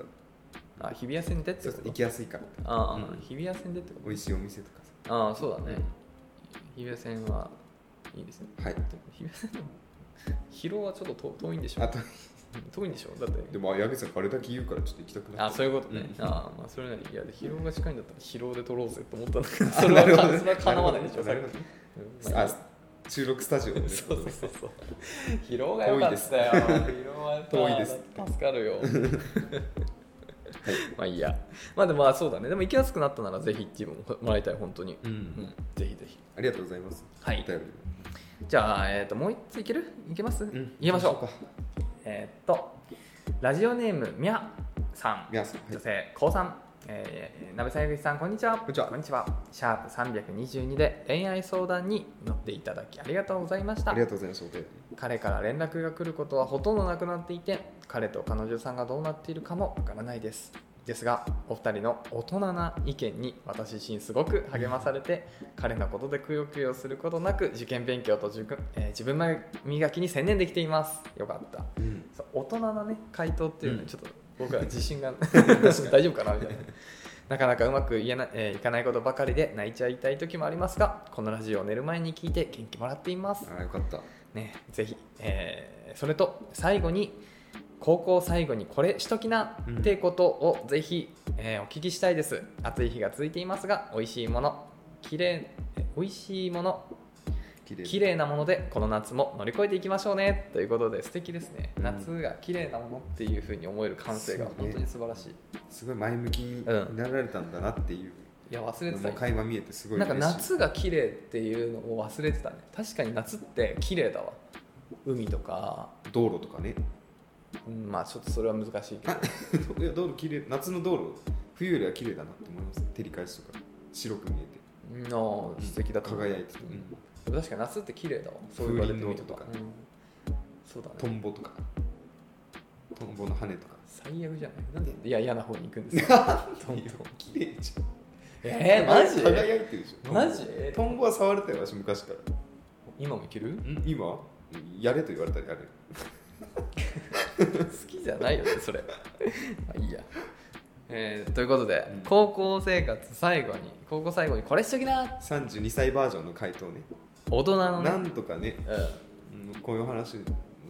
あ、日比谷線でってこと？ 行きやすいから。 ああ、うん、日比谷線でってこと？ 美味しいお店とかさ。ああ、そうだね。日比谷線はいいですね。 はい。 日比谷線でも広尾はちょっと遠いんでしょ。 あ、 遠いんでしょ。だって。 でも矢口さんあれだけ言うからちょっと行きたくなった。あ、そういうことね。うん、ああ、まあそれなりいやで広尾が近いんだったら広尾で撮ろうぜと思ったんだけど、それはそれは叶わないでしょ。なるほどね。 あ、収録スタジオで、ね。 そうそうそうそう。広尾が良かったよ。広尾は遠いです。 助かるよ。はい、まあいいや。まあでもまあそうだね。でも行きやすくなったならぜひ自分ももらいたい本当に。うんうん、ぜひぜひ。 ありがとうございます。 はい。じゃあえっ、ー、ともう一ついける？いけます？うん、いきましょう。えっ、ー、とラジオネームみゃさん、 みゃさん、 女性高さん、えー、なべさん、ゆきさん、こんにちは。 こんにちは。 こんにちは。シャープさんびゃくにじゅうにで恋愛相談に乗っていただきありがとうございました。 ありがとうございます。 彼から連絡が来ることはほとんどなくなっていて、彼と彼女さんがどうなっているかもわからないです。ですが、お二人の大人な意見に私自身すごく励まされて、彼のことでくよくよすることなく受験勉強と自分、えー、自分磨きに専念できています。よかった。うん、そう大人なね回答っていうのはちょっと僕は自信が大丈夫かなみたいな。なかなかうまく言えな、えー、いかないことばかりで泣いちゃいたい時もありますが、このラジオを寝る前に聞いて元気もらっています。 あ、よかった。 ね、ぜひ、えー、それと最後に高校最後にこれしときなってことをぜひ、えー、お聞きしたいです。暑い日が続いていますが、美味しいもの、きれい、美味しいもの、きれいなものでこの夏も乗り越えていきましょうねということで、素敵ですね、うん、夏がきれいなものっていう風に思える感性が本当に素晴らしい。 すごい前向きになられたんだなっていう、うん、いや忘れてた。 垣間見えてすごい嬉しい。なんか夏がきれいっていうのを忘れてたね。確かに夏ってきれいだわ。海とか道路とかね。 うん、まあちょっとそれは難しいけどいや道路きれい、夏の道路冬よりはきれいだなって思います。照り返しとか白く見えて、ああ素敵だと輝いてて、 うん、確かに夏って綺麗だわ。そういう風鈴とか、うん、そうだね。 トンボとかトンボの羽とか最悪じゃない。なんでいや嫌な方に行くんですかトンボ綺麗じゃん。 えー、マジ輝いてるでしょ。 マジトンボは触れたよ私昔から。 今もいける？ ん今やれと言われたらやれる好きじゃないよねそれまあいいや、えー、ということで、うん、高校生活最後に高校最後にこれしときなさんじゅうにさいバージョンの回答ね。 大人のねなんとかね、うん、こういう話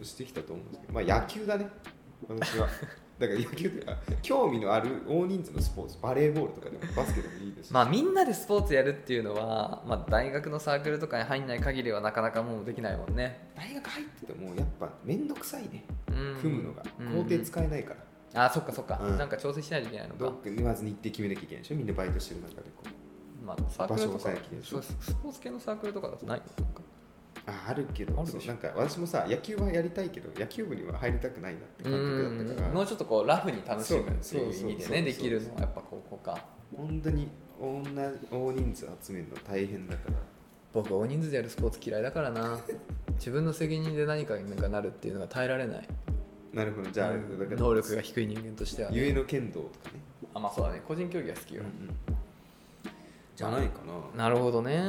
してきたと思うんですけど、まあ野球だね私はだから野球というか興味のある大人数のスポーツ、バレーボールとかでもバスケでもいいですし、 まあみんなでスポーツやるっていうのは、まあ、大学のサークルとかに入んない限りはなかなかもうできないもんね。 大学入っててもやっぱ面倒くさいね、 うん、 組むのが工程使えないから、 ああそっかそっか、 うん、 なんか調整しないといけないのか。 どっかまず日程決めなきゃいけないでしょ、みんなバイトしてる中でこう、 まあ、サークルとか場所を抑えきれでしょ。 スポーツ系のサークルとかだとないのか。 ああるけど、そうなんか私もさ野球はやりたいけど野球部には入りたくないなって感覚だったから、 もうちょっとこうラフに楽しむっていう意味でねできるのはやっぱ高校か。 本当に大人数集めるの大変だから。 僕大人数でやるスポーツ嫌いだからな自分の責任で何かになるっていうのが耐えられない。 なるほど、じゃあ、うん、だから能力が低い人間としては、ね、 ゆえの剣道とかね。 あ、まあそうだね、個人競技が好きよ、うんうん、 じゃないかな。 なるほどね、うん、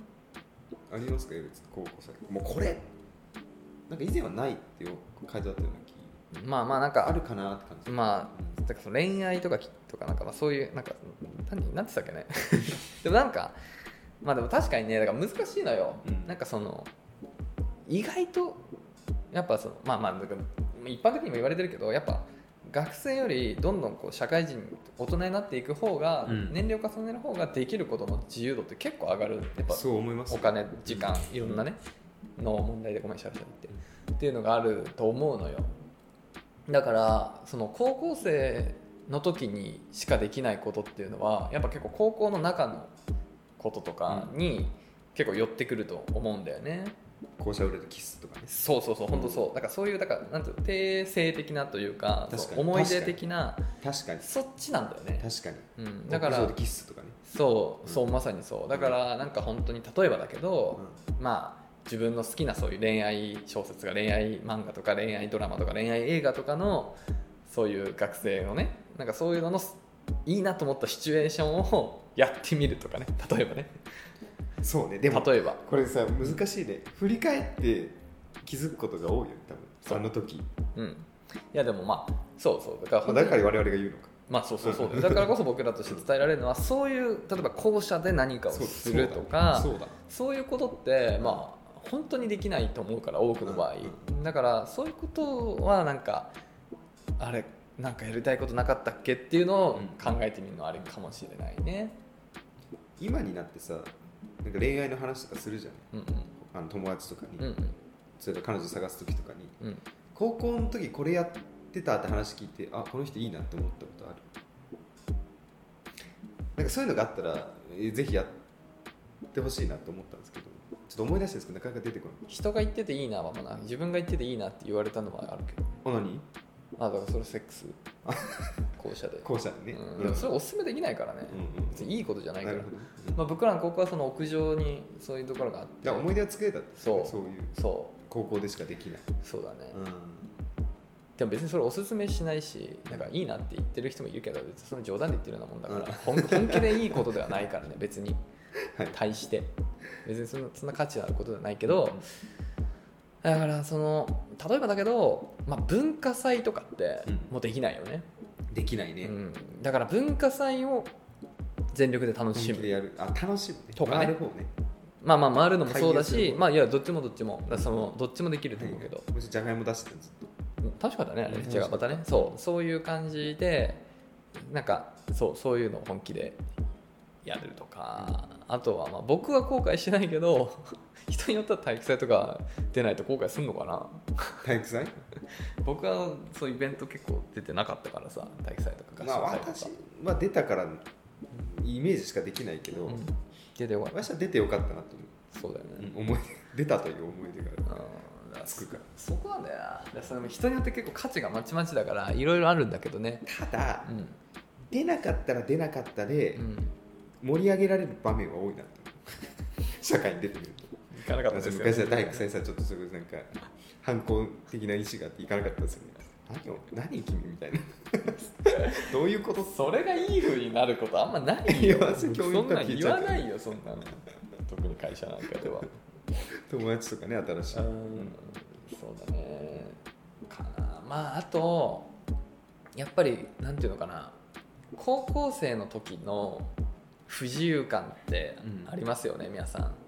ありますか、高校生。もうこれなんか以前はないって書いてあったような気。 まあまあなんかあるかなって感じ。 まあだからその恋愛とかとかなんかまあそういうなんか何なんて言ったっけねでもなんかまあでも確かにね、だから難しいのよ、うん、なんかその意外とやっぱそのまあまあ一般的にも言われてるけど、やっぱ学生よりどんどんこう社会人大人になっていく方が、うん、年齢を重ねる方ができることの自由度って結構上がる。やっぱそう思います、 お金時間いろんなね、うん、の問題でごめんなさいってっていうのがあると思うのよ。だからその高校生の時にしかできないことっていうのはやっぱ結構高校の中のこととかに結構寄ってくると思うんだよね。 校舎裏でキスとかね。 そうそうそう、本当そう。だからそういうだからなんていうの、定性的なというか、思い出的な、 確かにそっちなんだよね。 確かに、 うん、だからキスとかね。 そうそう、まさにそう。だからなんか本当に例えばだけど、うん、まあ自分の好きなそういう恋愛小説が恋愛漫画とか恋愛ドラマとか恋愛映画とかのそういう学生のね、なんかそういうののいいなと思ったシチュエーションをやってみるとかね、例えばね。 そうね、でも例えばこれさ難しいね。振り返って気づくことが多いよね、多分あの時。 うん、いやでもまあそうそう、 だからだから我々が言うのか。 まあそうそうそう、だからこそ僕らとして伝えられるのはそういう例えば校舎で何かをするとか、そうだそういうことってまあ本当にできないと思うから、多くの場合、だからそういうことはなんかあれなんかやりたいことなかったっけっていうのを考えてみるのはあれかもしれないね。 今になってさ、なんか恋愛の話とかするじゃん、うんうん、あの友達とかに、うんうん、それから彼女探す時とかに、うん、高校の時これやってたって話聞いて、あこの人いいなって思ったことある。なんかそういうのがあったらぜひやってほしいなと思ったんですけど、ちょっと思い出してるんですけどなかなか出てこない。 人が言ってていいなはまあ自分が言ってていいなって言われたのはあるけど。 あ、何？ あ、だからそれセックス校舎で校舎でね、 うん、でもそれおすすめできないからね、うんうん、別にいいことじゃないから、うんまあ、僕らの高校はその屋上にそういうところがあって、 思い出を作れたって、 そうそういうそう高校でしかできない。 そうだね、うん、でも別にそれおすすめしないし、なんかいいなって言ってる人もいるけど、別にその冗談で言ってるようなもんだから、うん、本気でいいことではないからね別に対して別にそんな、そんな価値のあることではないけど、だからその例えばだけど、まあ、文化祭とかってもうできないよね、 うん、できないね、 うん、だから文化祭を全力で楽しむでやる、あ楽しむ、ね、 とかね、 回る方ね、 まあまあ回るのもそうだし、まあいやどっちもどっちもだそのどっちもできると思うけど、 はい、もしじゃがいも出してたんです確かだね、あれ違うまたね、そうそういう感じでなんかそうそういうのを本気でやるとか、あとはまあ僕は後悔しないけど人によっては体育祭とか出ないと後悔するのかな。 体育祭僕はそういうイベント結構出てなかったからさ、体育祭とか合唱祭とか、 まあ、私は出たからイメージしかできないけど、うん、 出てよかった。 私は出てよかったなと思う。 そうだよね、 うん、思い出たという思い出がつくから、 そこなんだよな。それも人によって結構価値がまちまちだからいろいろあるんだけどね。 ただ、うん、出なかったら出なかったで、うん、盛り上げられる場面は多いなと社会に出てみると。 行かなかったですよね。 昔は体育祭さちょっとそれなんか反抗的な意思があって行かなかったですよね。何を何君みたいなどういうこと？ それがいい風になることあんまないよ。そんな言わないよ、そんなの。特に会社なんかでは。 友達とかね、新しい。うん、 そうだね。かな。まああとやっぱりなんていうのかな、高校生の時の不自由感ってありますよね、うん、皆さん。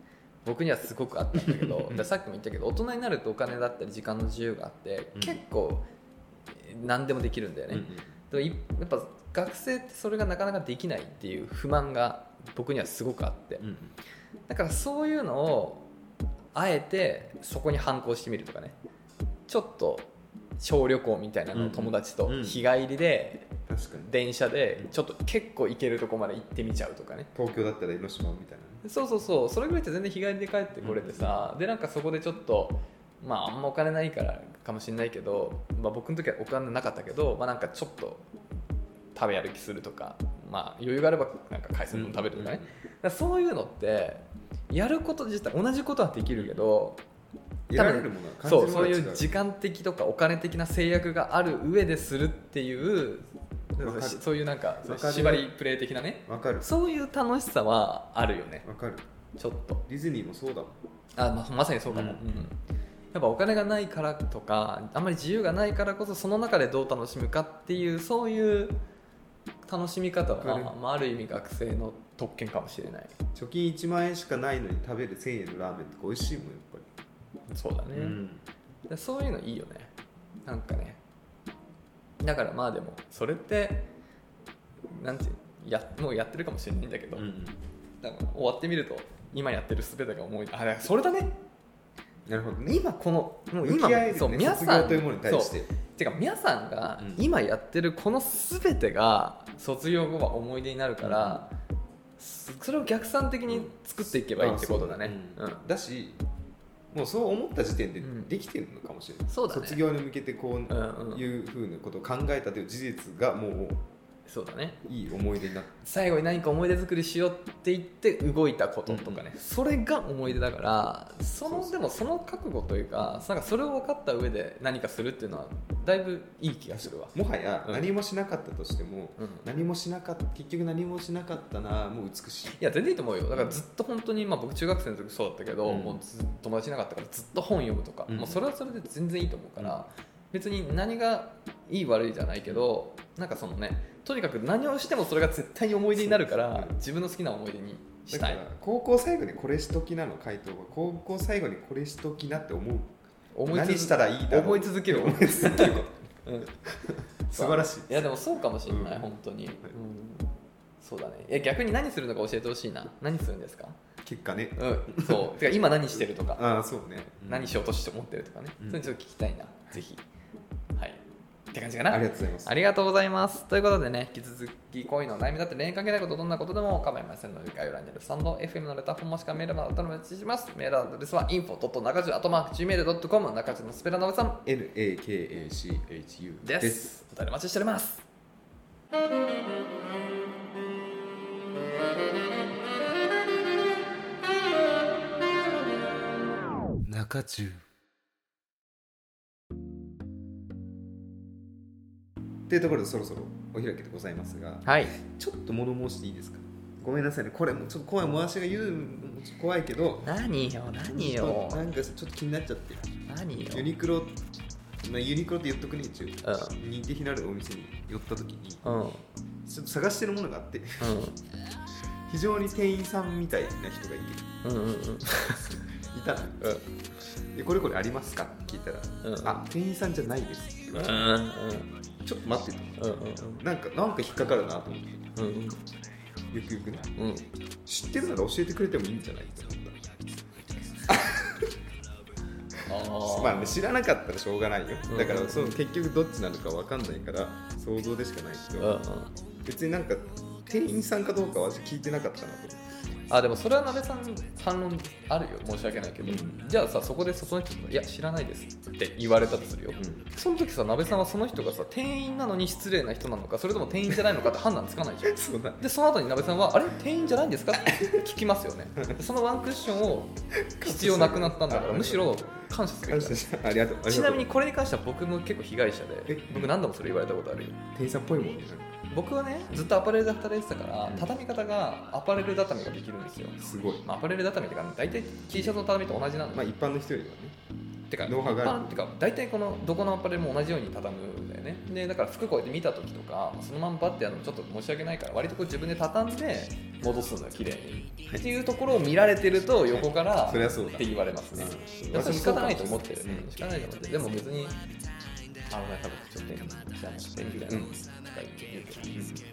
僕にはすごくあったんだけどださっきも言ったけど大人になるとお金だったり時間の自由があって、うん、結構何でもできるんだよね、うんうん、やっぱ学生ってそれがなかなかできないっていう不満が僕にはすごくあって、うんうん、だからそういうのをあえてそこに反抗してみるとかねちょっと小旅行みたいなのを友達と日帰りで電車でちょっと結構行けるとこまで行ってみちゃうとかね東京だったら江ノ島みたいな、ね、 そうそうそうそれぐらいって全然日帰りで帰ってこれてさ、うん、でなんかそこでちょっとまああんまお金ないからかもしれないけど、まあ、僕の時はお金なかったけど、まあ、なんかちょっと食べ歩きするとか、まあ、余裕があればなんか海鮮丼食べるとかね、うん、だからそういうのってやること自体同じことはできるけど多分そうそういう時間的とかお金的な制約がある上でするっていうそういうなんか縛りプレイ的なねわかるそういう楽しさはあるよねわかるちょっとディズニーもそうだもんあ、まあ、まさにそうかも、うんうん、やっぱお金がないからとかあんまり自由がないからこそその中でどう楽しむかっていうそういう楽しみ方は、まあ、ある意味学生の特権かもしれない貯金いちまんえんしかないのに食べるせんえんのラーメンって美味しいもんやっぱりそうだね、うん、でそういうのいいよねなんかねだからまあでもそれってなんてやもうやってるかもしれないんだけど、うんうん、だから終わってみると今やってる全てが思いあだからそれだねなるほどね今このもう今、ね、そう皆さん卒業というものに対しててか皆さんが今やってるこの全てが卒業後は思い出になるから、うん、それを逆算的に作っていけばいいってことだね、 うんうん、だしもうそう思った時点でできてるのかもしれない、うんそうだね、卒業に向けてこういうふうなことを考えたという事実がもうそうだねいい思い出になって最後に何か思い出作りしようって言って動いたこととかね、うん、それが思い出だからそのそうそうでもその覚悟というかなんかそれを分かった上で何かするっていうのはだいぶいい気がするわもはや何もしなかったとしても、うん、何もしなかった結局何もしなかったなもう美しいいや全然いいと思うよだからずっと本当に、まあ、僕中学生の時そうだったけど、うん、もうずっと友達いなかったからずっと本読むとか、うん、もうそれはそれで全然いいと思うから、うん、別に何がいい悪いじゃないけどなんかそのねとにかく何をしてもそれが絶対に思い出になるから自分の好きな思い出にしたい。 だから高校最後にこれしときなの回答は高校最後にこれしときなって思う思い何したらいいだろう思い続ける思い続けること、うん、 素晴らしい。 いやでもそうかもしれない、うん、本当に、うん、そうだね。いや逆に何するのか教えてほしいな。何するんですか結果ね、 うん、そうてか今何してるとかあそうね、 うん、何しようとして思ってるとかね、うん、それちょっと聞きたいなぜひ。はいって感じかな。 ありがとうございます。 ありがとうございます。ということでね、引き続き恋の悩みだって恋愛関係ないことどんなことでも構いませんので、概要欄にあるスタンド エフエム のレターフォームもしくはメールなどお待ちします。メールアドレスは インフォ ドットナカジュ アットマーク ジーメール ドットコム 中地のスペラナブさんエヌエーケーエーシーエイチユーです。です。お便りお待ちしております。 中中というところでそろそろお開きでございますが、 はい、 ちょっと物申していいですか。ごめんなさいね、これもちょっと怖い、もう私が言うのも怖いけど何よ何よなんかちょっと気になっちゃって何よユニクロ、まあ、ユニクロって言っとくね一応、うん、人気になるお店に寄った時に、うん、ちょっと探してるものがあって、うん、非常に店員さんみたいな人がいて、うんうんうん、いたの、うん、でこれこれありますかって聞いたら、うん、あ店員さんじゃないですって言われて、うんうんちょっと待ってと、うんうんうん、なんかなんか引っかかるなと思って、うんうん、よくよくね、うん、知ってるなら教えてくれてもいいんじゃないって思ったあまあ、ね、知らなかったらしょうがないよ、うんうん、だからその結局どっちなのか分かんないから想像でしかないけど、うんうん、別になんか店員さんかどうかは聞いてなかったなと思って。 あでもそれはなべさん反論あるよ申し訳ないけど、うん、じゃあさそこでその人がいや知らないですって言われたとするよ、うん、その時さなべさんはその人がさ店員なのに失礼な人なのかそれとも店員じゃないのかって判断つかないじゃんそうだ、ね、でその後になべさんはあれ店員じゃないんですかって聞きますよねそのワンクッションを必要なくなったんだからむしろ感謝するありがとう。 ちなみにこれに関しては僕も結構被害者で僕何度もそれ言われたことあるよ。 店員さんっぽいもんね。 僕はねずっとアパレルで働いてたから畳み方がアパレル畳ができるんですよ。 すごい、 まあ、アパレル畳ってか大体 T シャツの畳と同じなの、 まあ、一般の人よりはねてかノウハウがあるってか大体このどこのアパレルも同じように畳むんだよね。 よね。でだから服こうやって見た時とかそのままバッてやるのちょっと申し訳ないから割とこう自分で畳んで戻すのよ綺麗に、はい、っていうところを見られてると横から、はい、それはそうだって言われますね。うん、それ仕方ないと思ってる、うん、仕方ないと思ってる。でも別にあのね多分ちょっと天気だ天気だよ、うん、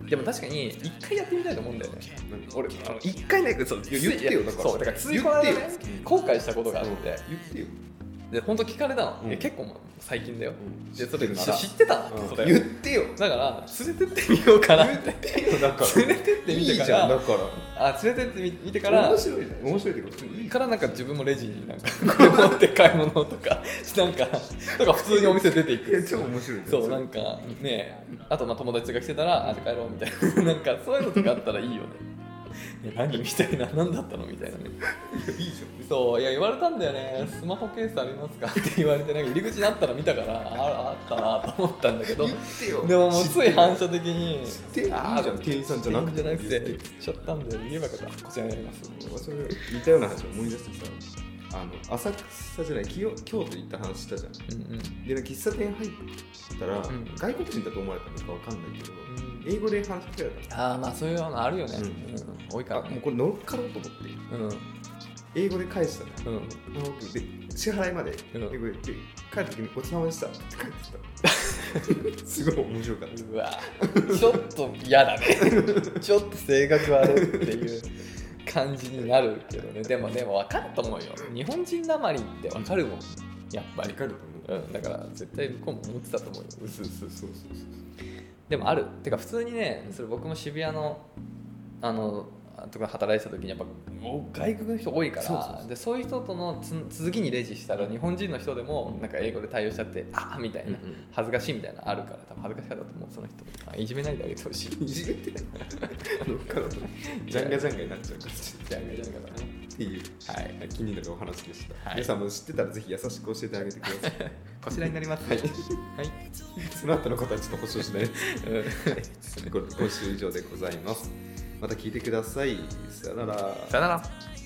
でも確かに一回やってみたいと思うんだよね。俺あの一回ねそう言ってよだからそうだからついこの間ね後悔したことがあって、言ってよで本当聞かれたの、うん、結構もう最近だよ、うん、でそれ知ってたな、うん、それ言ってよだから連れてってみようかなってだから連れてってみてからいいじゃんだからあ連れてってみてから面白いじゃん面白いってこといいからなんか自分もレジになんかこれ持って買い物とかなんかとか普通にお店出ていく超面白いそうなんかねあとまあ友達が来てたらあじゃあ帰ろうみたいななんかそういうのとかあったらいいよね何みたいな何だったのみたいなねいいじゃんそういや言われたんだよねスマホケースありますかって言われてなんか入り口にあったら見たからああったなと思ったんだけどでももうつい反射的に知っていいじゃん店員さんじゃなくてじゃなくて言っちゃったんで言えばよかったこちらになりますそれ似たような話を思い出してさあの浅草じゃない京都行った話したじゃん、うんうん、で喫茶店入ったら、うん、外国人だと思われたのかわかんないけど、うん、英語で話しかけられたのああまあそういうのあるよね、うんうん、多いから、ね、 もうこれ乗っかろうと思って、うん、英語で返したの、うん、で支払いまで英語で言って帰る時にごちそうさまでしたって帰ってきたすごい面白かったうわちょっと嫌だねちょっと性格悪いっていう感じになるけどね。でもでも分かると思うよ。日本人なまりって分かるもん。やっぱり。分かると思う。うん、だから絶対向こうも思ってたと思うよ。うすうすそうそうそう。でもある。てか普通にね、それ僕も渋谷のあのとか働いてた時にやっぱ外国の人多いから、そうそうそうでそういう人とのつ続きにレジしたら日本人の人でもなんか英語で対応しちゃってあみたいな、うんうん、恥ずかしいみたいなのあるから多分恥ずかしかったと思うその人。あいじめないであげてほしい。いじめてない。 ジャンガジャンガになっちゃうから。 ジャンガジャンガだね。 っていう、はい、気になるお話でした。はい、皆さんも知ってたらぜひ優しく教えてあげてください。 こちらになります。 はい。はい、その後の方はちょっと保証しないです。これ今週以上でございます。また聞いてください。さよなら。 さよなら。